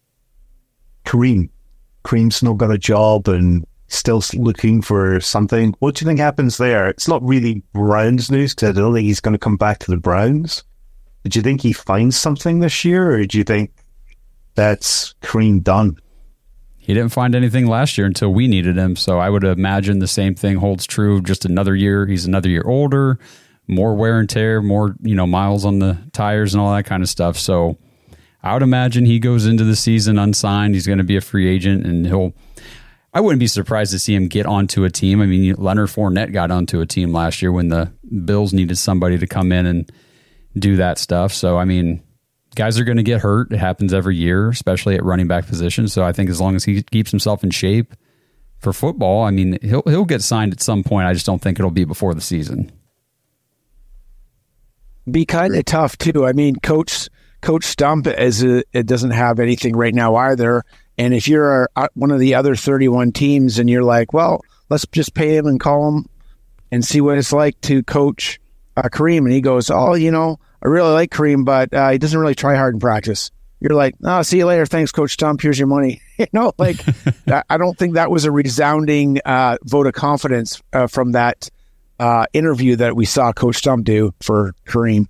Kareem's not got a job and still looking for something. What do you think happens there? It's not really Browns news because I don't think he's going to come back to the Browns. Do you think he finds something this year, or do you think that's Kareem done? He didn't find anything last year until we needed him, so I would imagine the same thing holds true. Just another year. He's another year older. More wear and tear, more, miles on the tires and all that kind of stuff. So I would imagine he goes into the season unsigned. He's going to be a free agent, and I wouldn't be surprised to see him get onto a team. I mean, Leonard Fournette got onto a team last year when the Bills needed somebody to come in and do that stuff. So, I mean, guys are going to get hurt. It happens every year, especially at running back position. So I think as long as he keeps himself in shape for football, I mean, he'll get signed at some point. I just don't think it'll be before the season. Be kind of tough too. I mean, Coach Stump it doesn't have anything right now either. And if you're one of the other 31 teams and you're like, well, let's just pay him and call him and see what it's like to coach Kareem, and he goes, oh, I really like Kareem, but he doesn't really try hard in practice. You're like, oh, see you later. Thanks, Coach Stump. Here's your money. I don't think that was a resounding vote of confidence from that interview that we saw Coach Stump do for Kareem.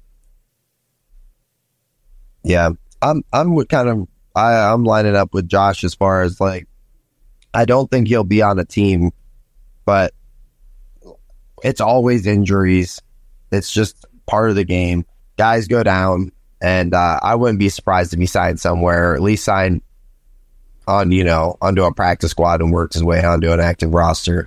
Yeah, I'm lining up with Josh as far as I don't think he'll be on a team, but it's always injuries. It's just part of the game. Guys go down, and I wouldn't be surprised if he signed somewhere, or at least signed on, onto a practice squad and worked his way onto an active roster.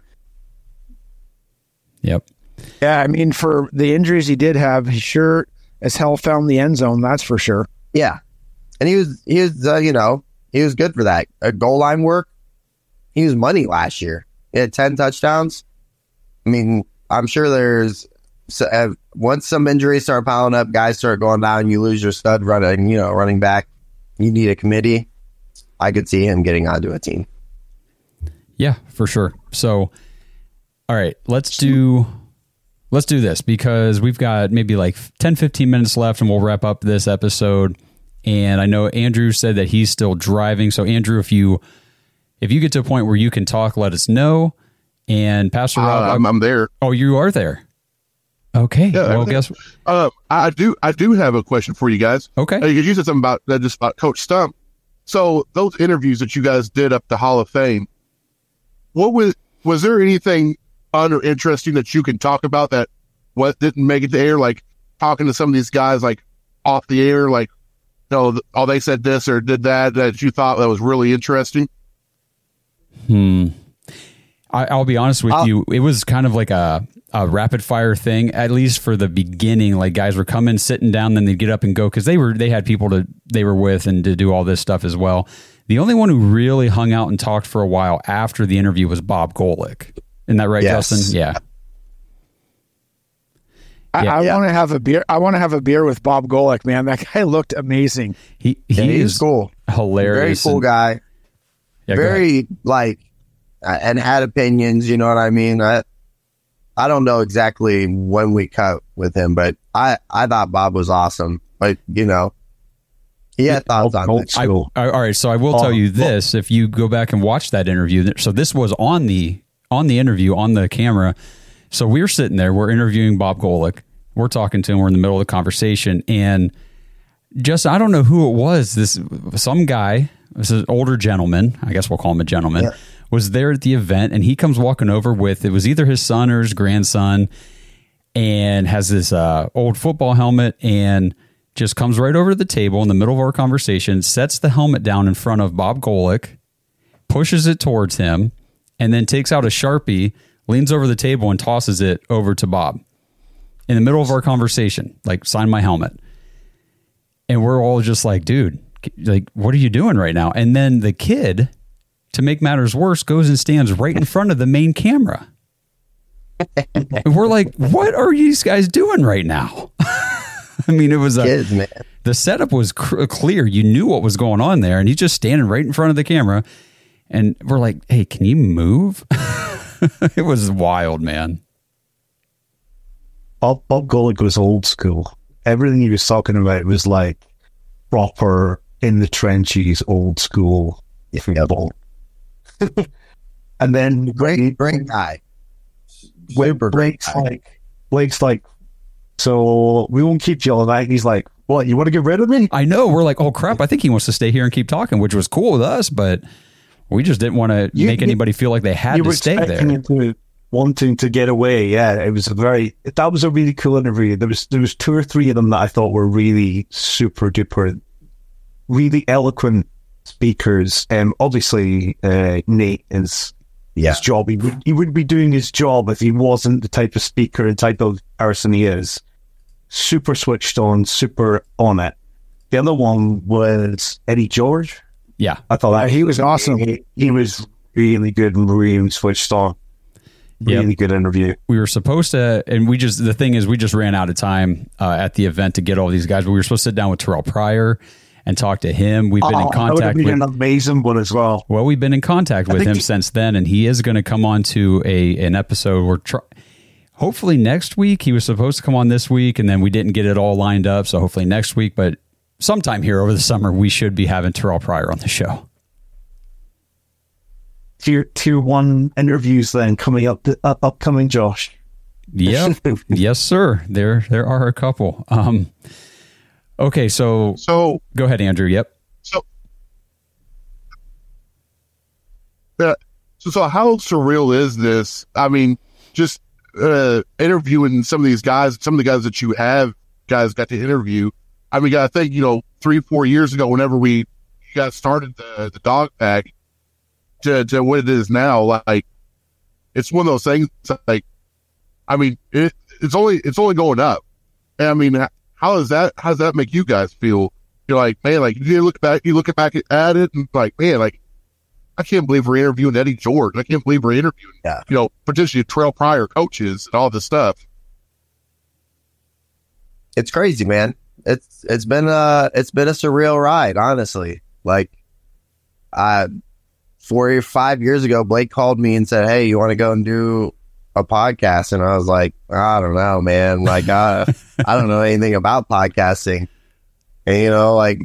Yep. Yeah, I mean, for the injuries he did have, he sure as hell found the end zone. That's for sure. Yeah, and he was he was good for that. Goal line work. He was money last year. He had 10 touchdowns. I mean, I'm sure once some injuries start piling up, guys start going down, you lose your stud running back. You need a committee. I could see him getting onto a team. Yeah, for sure. So, all right, let's do let's do this because we've got maybe like 10, 15 minutes left and we'll wrap up this episode. And I know Andrew said that he's still driving. So Andrew, if you get to a point where you can talk, let us know. And Pastor Rob, I'm there. Oh, you are there. Okay. Yeah, well, guess I do have a question for you guys. Okay. Because you said something about Coach Stump. So those interviews that you guys did up the Hall of Fame, was there anything fun or interesting that you can talk about that didn't make it to air? Like talking to some of these guys like off the air, like, oh, they said this or did that you thought that was really interesting? I'll be honest with you. It was kind of like a rapid fire thing, at least for the beginning. Like guys were coming, sitting down, then they'd get up and go because they had people they were with and to do all this stuff as well. The only one who really hung out and talked for a while after the interview was Bob Golick. Isn't that right, Yes. Justin? Yeah. I want to have a beer. I want to have a beer with Bob Golick, man. That guy looked amazing. He is cool. Hilarious. Very cool guy. Yeah, Very and had opinions. You know what I mean? I don't know exactly when we cut with him, but I thought Bob was awesome. But he had thoughts on it. All right, so I will tell you this: if you go back and watch that interview, so this was on the interview on the camera. So we're sitting there, we're interviewing Bob Golick, we're talking to him, we're in the middle of the conversation, and just I don't know who it was. Some guy, this is an older gentleman, I guess we'll call him a gentleman, was there at the event, and he comes walking over with, it was either his son or his grandson, and has this old football helmet, and just comes right over to the table in the middle of our conversation, sets the helmet down in front of Bob Golick, pushes it towards him, and then takes out a Sharpie, leans over the table and tosses it over to Bob in the middle of our conversation, like, sign my helmet. And we're all just like, dude, like, what are you doing right now? And then the kid, to make matters worse, goes and stands right in front of the main camera. And we're like, what are you guys doing right now? I mean, it was Kids, man. The setup was clear. You knew what was going on there. And he's just standing right in front of the camera. And we're like, hey, can you move? It was wild, man. Bob Golick was old school. Everything he was talking about was like proper in the trenches, old school football. And then Great guy. Blake's like, so we won't keep you all night. He's like, what, you want to get rid of me? I know. We're like, oh crap, I think he wants to stay here and keep talking, which was cool with us, but we just didn't want to make anybody feel like they had to stay there. Wanting to get away. Yeah, that was a really cool interview. There was 2 or 3 of them that I thought were really super duper, really eloquent speakers. Obviously, Nate is his job. He wouldn't be doing his job if he wasn't the type of speaker and type of person he is. Super switched on, super on it. The other one was Eddie George. Yeah, I thought he was awesome. He was really good and really switched on. Really good interview. We were supposed to, and the thing is, we just ran out of time at the event to get all these guys, but we were supposed to sit down with Terrell Pryor and talk to him. We've been in contact with an amazing one as well. Well, we've been in contact with him since then, and he is going to come on to an episode where hopefully next week. He was supposed to come on this week, and then we didn't get it all lined up, so hopefully next week, but sometime here over the summer, we should be having Terrell Pryor on the show. Tier 1 interviews then coming upcoming, Josh. Yeah. Yes, sir. There are a couple. Okay, so go ahead, Andrew. Yep. So how surreal is this? I mean, just interviewing some of these guys, some of the guys that you guys got to interview. I mean, I think 3-4 years ago, whenever you guys started the dog pack, to what it is now, like, it's one of those things. Like, I mean, it's only going up. And I mean, how does that make you guys feel? You're like, man, like, you look back at it and like, man, like, I can't believe we're interviewing Eddie George. I can't believe we're interviewing, potentially Terrell Pryor coaches and all this stuff. It's crazy, man. It's been a surreal ride, honestly. Like, 4 or 5 years ago, Blake called me and said, hey, you want to go and do a podcast, and I was like, I don't know, man. Like, I don't know anything about podcasting. And, you know, like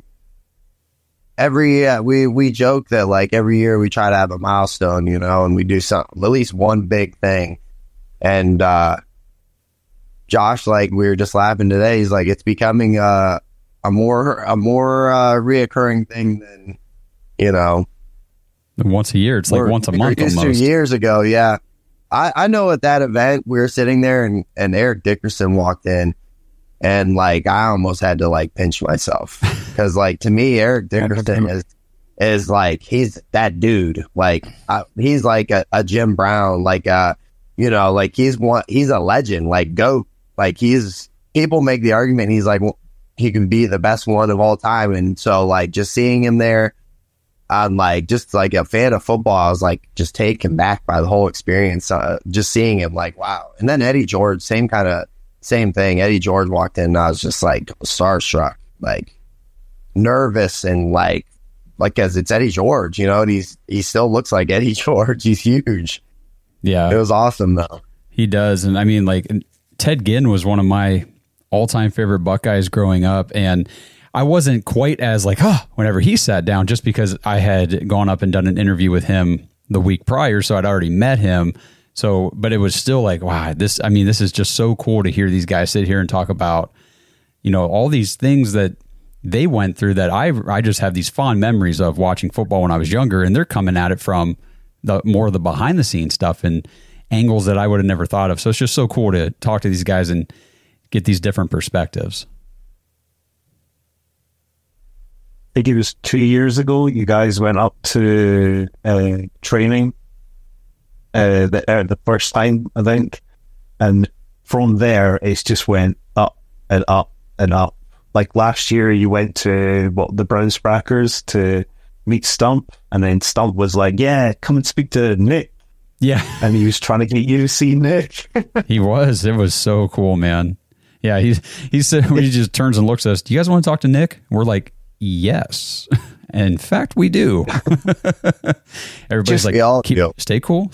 we joke that like every year we try to have a milestone, you know, and we do something, at least one big thing. And, Josh, like we were just laughing today, he's like, it's becoming, a more reoccurring thing than, you know, once a year. It's like once a month almost. 2 years ago. Yeah. I know at that event, we were sitting there and Eric Dickerson walked in, and like, I almost had to like pinch myself because like, to me, Eric Dickerson is like, he's that dude. Like, he's like a Jim Brown, like, you know, like he's a legend, like GOAT. Like people make the argument, he's like, well, he can be the best one of all time. And so like, just seeing him there, I'm like, just like a fan of football, I was like, just taken back by the whole experience. Just seeing him, like, wow. And then Eddie George, same thing. Eddie George walked in, and I was just like starstruck, like nervous, and like as it's Eddie George, you know, and he still looks like Eddie George. He's huge. Yeah, it was awesome though. He does, and I mean, like Ted Ginn was one of my all-time favorite Buckeyes growing up, and I wasn't quite as like, whenever he sat down, just because I had gone up and done an interview with him the week prior. So I'd already met him. So, but it was still like, wow, this is just so cool to hear these guys sit here and talk about, you know, all these things that they went through that I just have these fond memories of watching football when I was younger, and they're coming at it from the more of the behind the scenes stuff and angles that I would have never thought of. So it's just so cool to talk to these guys and get these different perspectives. I think it was 2 years ago, you guys went up to training the first time, I think. And from there, it's just went up and up and up. Like last year, you went to the Brown Sprackers to meet Stump. And then Stump was like, yeah, come and speak to Nick. Yeah. And he was trying to get you to see Nick. He was. It was so cool, man. Yeah, he said, when he just turns and looks at us, do you guys want to talk to Nick? We're like, yes. In fact, we do. Everybody's just like, stay cool.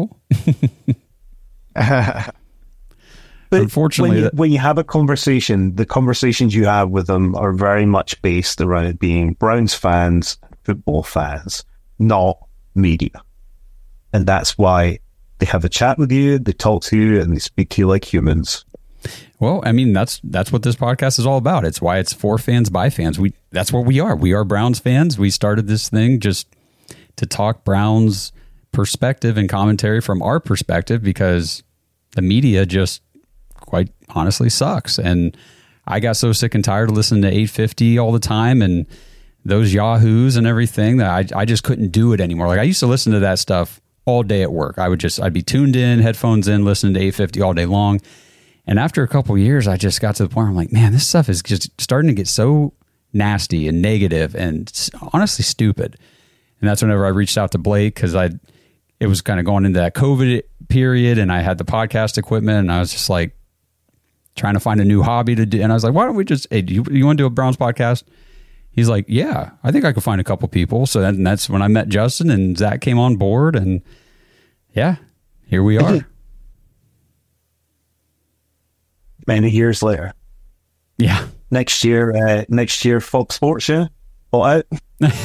But unfortunately, when you have a conversation, the conversations you have with them are very much based around it being Browns fans, football fans, not media. And that's why they have a chat with you, they talk to you, and they speak to you like humans. Well, I mean, that's what this podcast is all about. It's why it's for fans by fans. That's what we are. We are Browns fans. We started this thing just to talk Browns perspective and commentary from our perspective, because the media just quite honestly sucks. And I got so sick and tired of listening to 850 all the time and those yahoos and everything that I just couldn't do it anymore. Like, I used to listen to that stuff all day at work. I'd be tuned in, headphones in, listening to 850 all day long. And after a couple of years, I just got to the point where I'm like, man, this stuff is just starting to get so nasty and negative and honestly stupid. And that's whenever I reached out to Blake, because it was kind of going into that COVID period, and I had the podcast equipment, and I was just like trying to find a new hobby to do. And I was like, why don't we just, hey, do you want to do a Browns podcast? He's like, yeah, I think I could find a couple people. So that's when I met Justin, and Zach came on board, and yeah, here we are. Many years later. Yeah. Next year, Fox Sports Show. Bought out.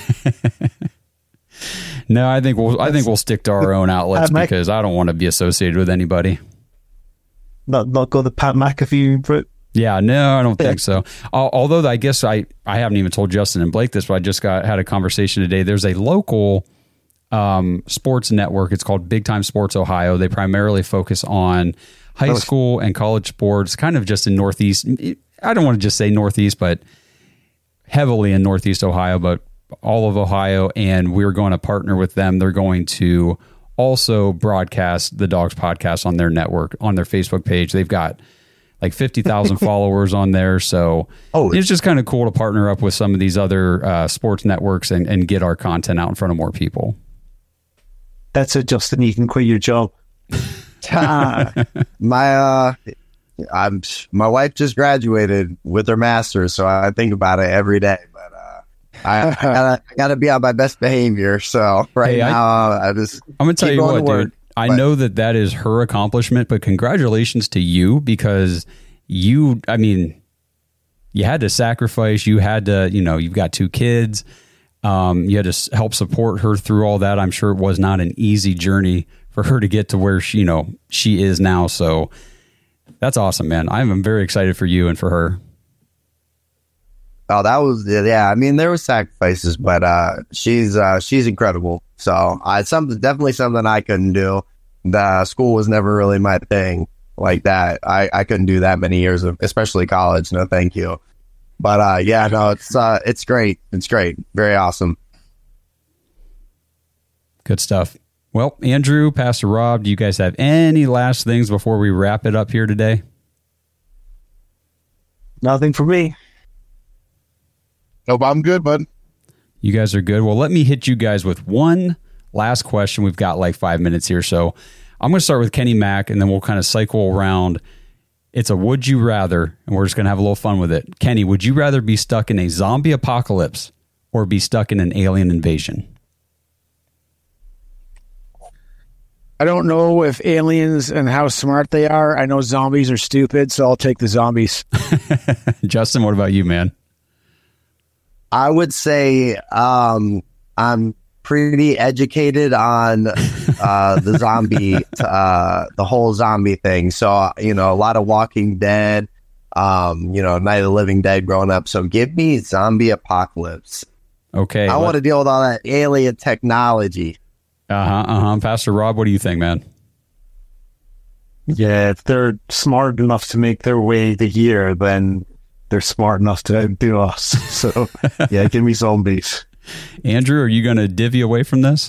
No, I think we'll stick to our own outlets because I don't want to be associated with anybody. Not go the Pat McAfee route. Yeah, no, I don't think so. Although I guess I haven't even told Justin and Blake this, but I just had a conversation today. There's a local sports network. It's called Big Time Sports Ohio. They primarily focus on high school and college sports, kind of just in Northeast. I don't want to just say Northeast, but heavily in Northeast Ohio, but all of Ohio. And we're going to partner with them. They're going to also broadcast the Dogs podcast on their network, on their Facebook page. They've got like 50,000 followers on there. So it's just kind of cool to partner up with some of these other sports networks and get our content out in front of more people. That's it, Justin. You can quit your job. My wife just graduated with her master's, so I think about it every day. But I gotta be on my best behavior. So I'm gonna tell you what, dude. I know that is her accomplishment, but congratulations to you, because you had to sacrifice. You had to, you've got 2 kids. You had to help support her through all that. I'm sure it was not an easy journey for her to get to where she is now. So that's awesome, man. I'm very excited for you and for her. Oh, that was, yeah. I mean, there were sacrifices, but she's incredible. So definitely something I couldn't do. The school was never really my thing like that. I couldn't do that many years of, especially college. No, thank you. But yeah, no, it's great. It's great. Very awesome. Good stuff. Well, Andrew, Pastor Rob, do you guys have any last things before we wrap it up here today? Nothing for me. Nope, I'm good, bud. You guys are good. Well, let me hit you guys with one last question. We've got like 5 minutes here. So I'm going to start with Kenny Mack, and then we'll kind of cycle around. It's a would you rather, and we're just going to have a little fun with it. Kenny, would you rather be stuck in a zombie apocalypse or be stuck in an alien invasion? I don't know if aliens and how smart they are. I know zombies are stupid, so I'll take the zombies. Justin, what about you, man? I would say I'm pretty educated on the zombie, the whole zombie thing. So, a lot of Walking Dead, Night of the Living Dead growing up. So give me zombie apocalypse. Okay. I want to deal with all that alien technology. Pastor Rob, what do you think, man? Yeah, if they're smart enough to make their way to here, then they're smart enough to outdo us. So, yeah, give me zombies. Andrew, are you going to divvy away from this?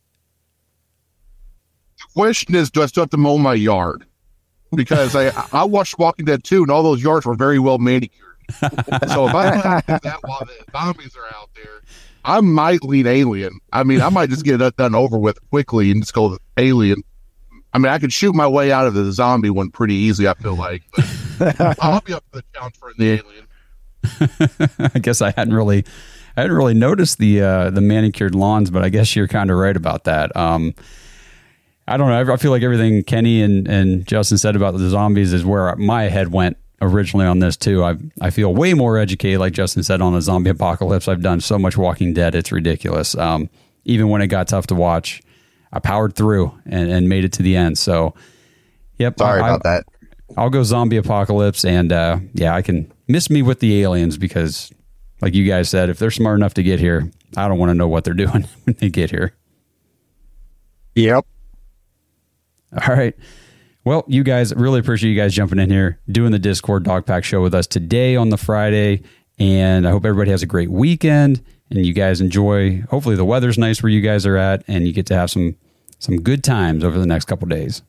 The question is, do I still have to mow my yard? Because I watched Walking Dead 2, and all those yards were very well manicured. So if I have to do that while the zombies are out there, I might lean alien. I mean, I might just get it done over with quickly and just go with alien. I mean, I could shoot my way out of the zombie one pretty easily, I feel like. But I'll be up for the challenge for the alien. I guess I hadn't really noticed the manicured lawns, but I guess you're kind of right about that. I don't know. I feel like everything Kenny and Justin said about the zombies is where my head went originally on this too. I feel way more educated, like Justin said, on the zombie apocalypse. I've done so much Walking Dead, it's ridiculous. Even when it got tough to watch, I powered through and made it to the end. So, yep. Sorry about that. I'll go zombie apocalypse, and I can miss me with the aliens because, like you guys said, if they're smart enough to get here, I don't want to know what they're doing when they get here. Yep. All right. Well, you guys, really appreciate you guys jumping in here, doing the Discord Dog Pack show with us today on the Friday. And I hope everybody has a great weekend and you guys enjoy. Hopefully the weather's nice where you guys are at and you get to have some good times over the next couple of days.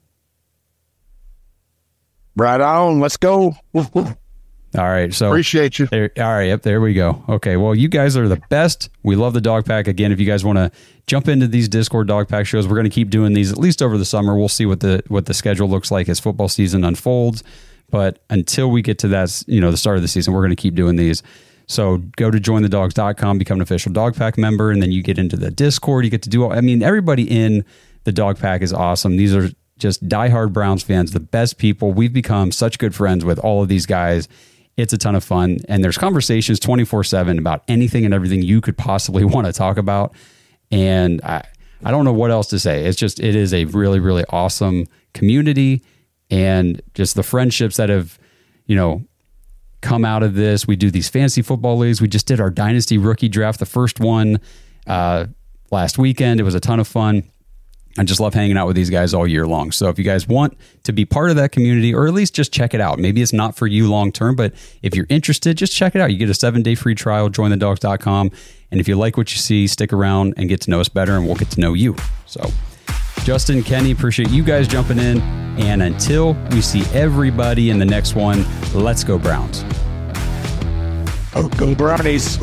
Right on. Let's go. All right. So appreciate you. All right. Yep. There we go. Okay. Well, you guys are the best. We love the Dog Pack. Again, if you guys want to jump into these Discord Dog Pack shows, we're going to keep doing these at least over the summer. We'll see what the schedule looks like as football season unfolds. But until we get to that, the start of the season, we're going to keep doing these. So go to jointhedogs.com, become an official Dog Pack member, and then you get into the Discord. You get to do all, everybody in the Dog Pack is awesome. These are just diehard Browns fans, the best people. We've become such good friends with all of these guys. It's a ton of fun, and there's conversations 24/7 about anything and everything you could possibly want to talk about. And I don't know what else to say. It is a really, really awesome community, and just the friendships that have, come out of this. We do these fantasy football leagues. We just did our Dynasty rookie draft, the first one last weekend. It was a ton of fun. I just love hanging out with these guys all year long. So if you guys want to be part of that community, or at least just check it out, maybe it's not for you long term, but if you're interested, just check it out. You get a 7-day free trial, jointhedogs.com. And if you like what you see, stick around and get to know us better, and we'll get to know you. So Justin, Kenny, appreciate you guys jumping in. And until we see everybody in the next one, let's go Browns. Oh, go Brownies.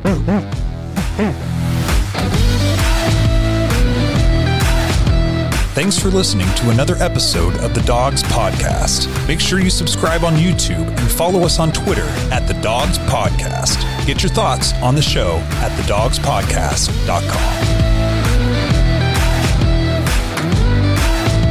Thanks for listening to another episode of The Dogs Podcast. Make sure you subscribe on YouTube and follow us on Twitter at The Dogs Podcast. Get your thoughts on the show at thedogspodcast.com.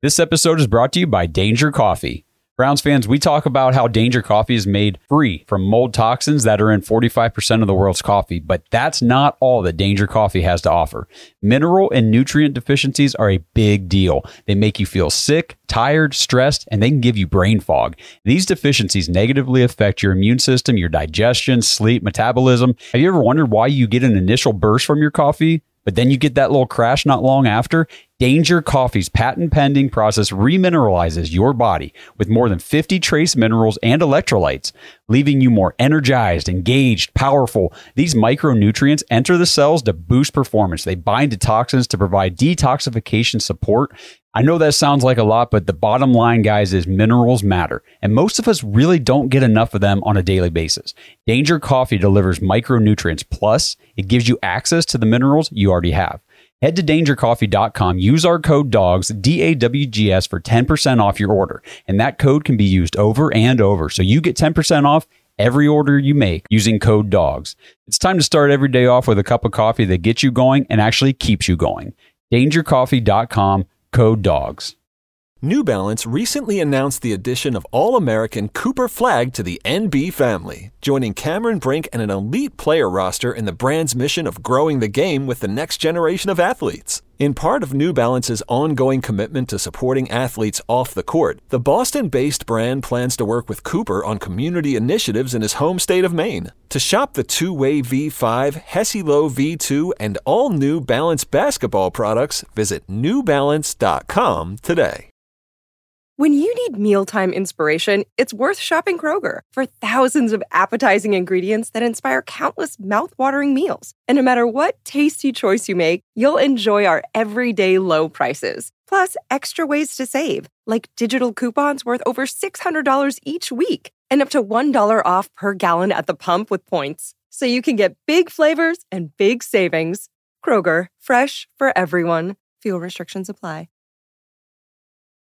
This episode is brought to you by Danger Coffee. Browns fans, we talk about how Danger Coffee is made free from mold toxins that are in 45% of the world's coffee, but that's not all that Danger Coffee has to offer. Mineral and nutrient deficiencies are a big deal. They make you feel sick, tired, stressed, and they can give you brain fog. These deficiencies negatively affect your immune system, your digestion, sleep, metabolism. Have you ever wondered why you get an initial burst from your coffee, but then you get that little crash not long after? Danger Coffee's patent-pending process remineralizes your body with more than 50 trace minerals and electrolytes, leaving you more energized, engaged, powerful. These micronutrients enter the cells to boost performance. They bind to toxins to provide detoxification support. I know that sounds like a lot, but the bottom line, guys, is minerals matter, and most of us really don't get enough of them on a daily basis. Danger Coffee delivers micronutrients, plus it gives you access to the minerals you already have. Head to dangercoffee.com, use our code DAWGS, DAWGS, for 10% off your order. And that code can be used over and over. So you get 10% off every order you make using code DAWGS. It's time to start every day off with a cup of coffee that gets you going and actually keeps you going. dangercoffee.com, code DAWGS. New Balance recently announced the addition of All-American Cooper Flag to the NB family, joining Cameron Brink and an elite player roster in the brand's mission of growing the game with the next generation of athletes. In part of New Balance's ongoing commitment to supporting athletes off the court, the Boston-based brand plans to work with Cooper on community initiatives in his home state of Maine. To shop the two-way V5, Hesi-Lo V2, and all New Balance basketball products, visit newbalance.com today. When you need mealtime inspiration, it's worth shopping Kroger for thousands of appetizing ingredients that inspire countless mouth-watering meals. And no matter what tasty choice you make, you'll enjoy our everyday low prices. Plus, extra ways to save, like digital coupons worth over $600 each week and up to $1 off per gallon at the pump with points. So you can get big flavors and big savings. Kroger, fresh for everyone. Fuel restrictions apply.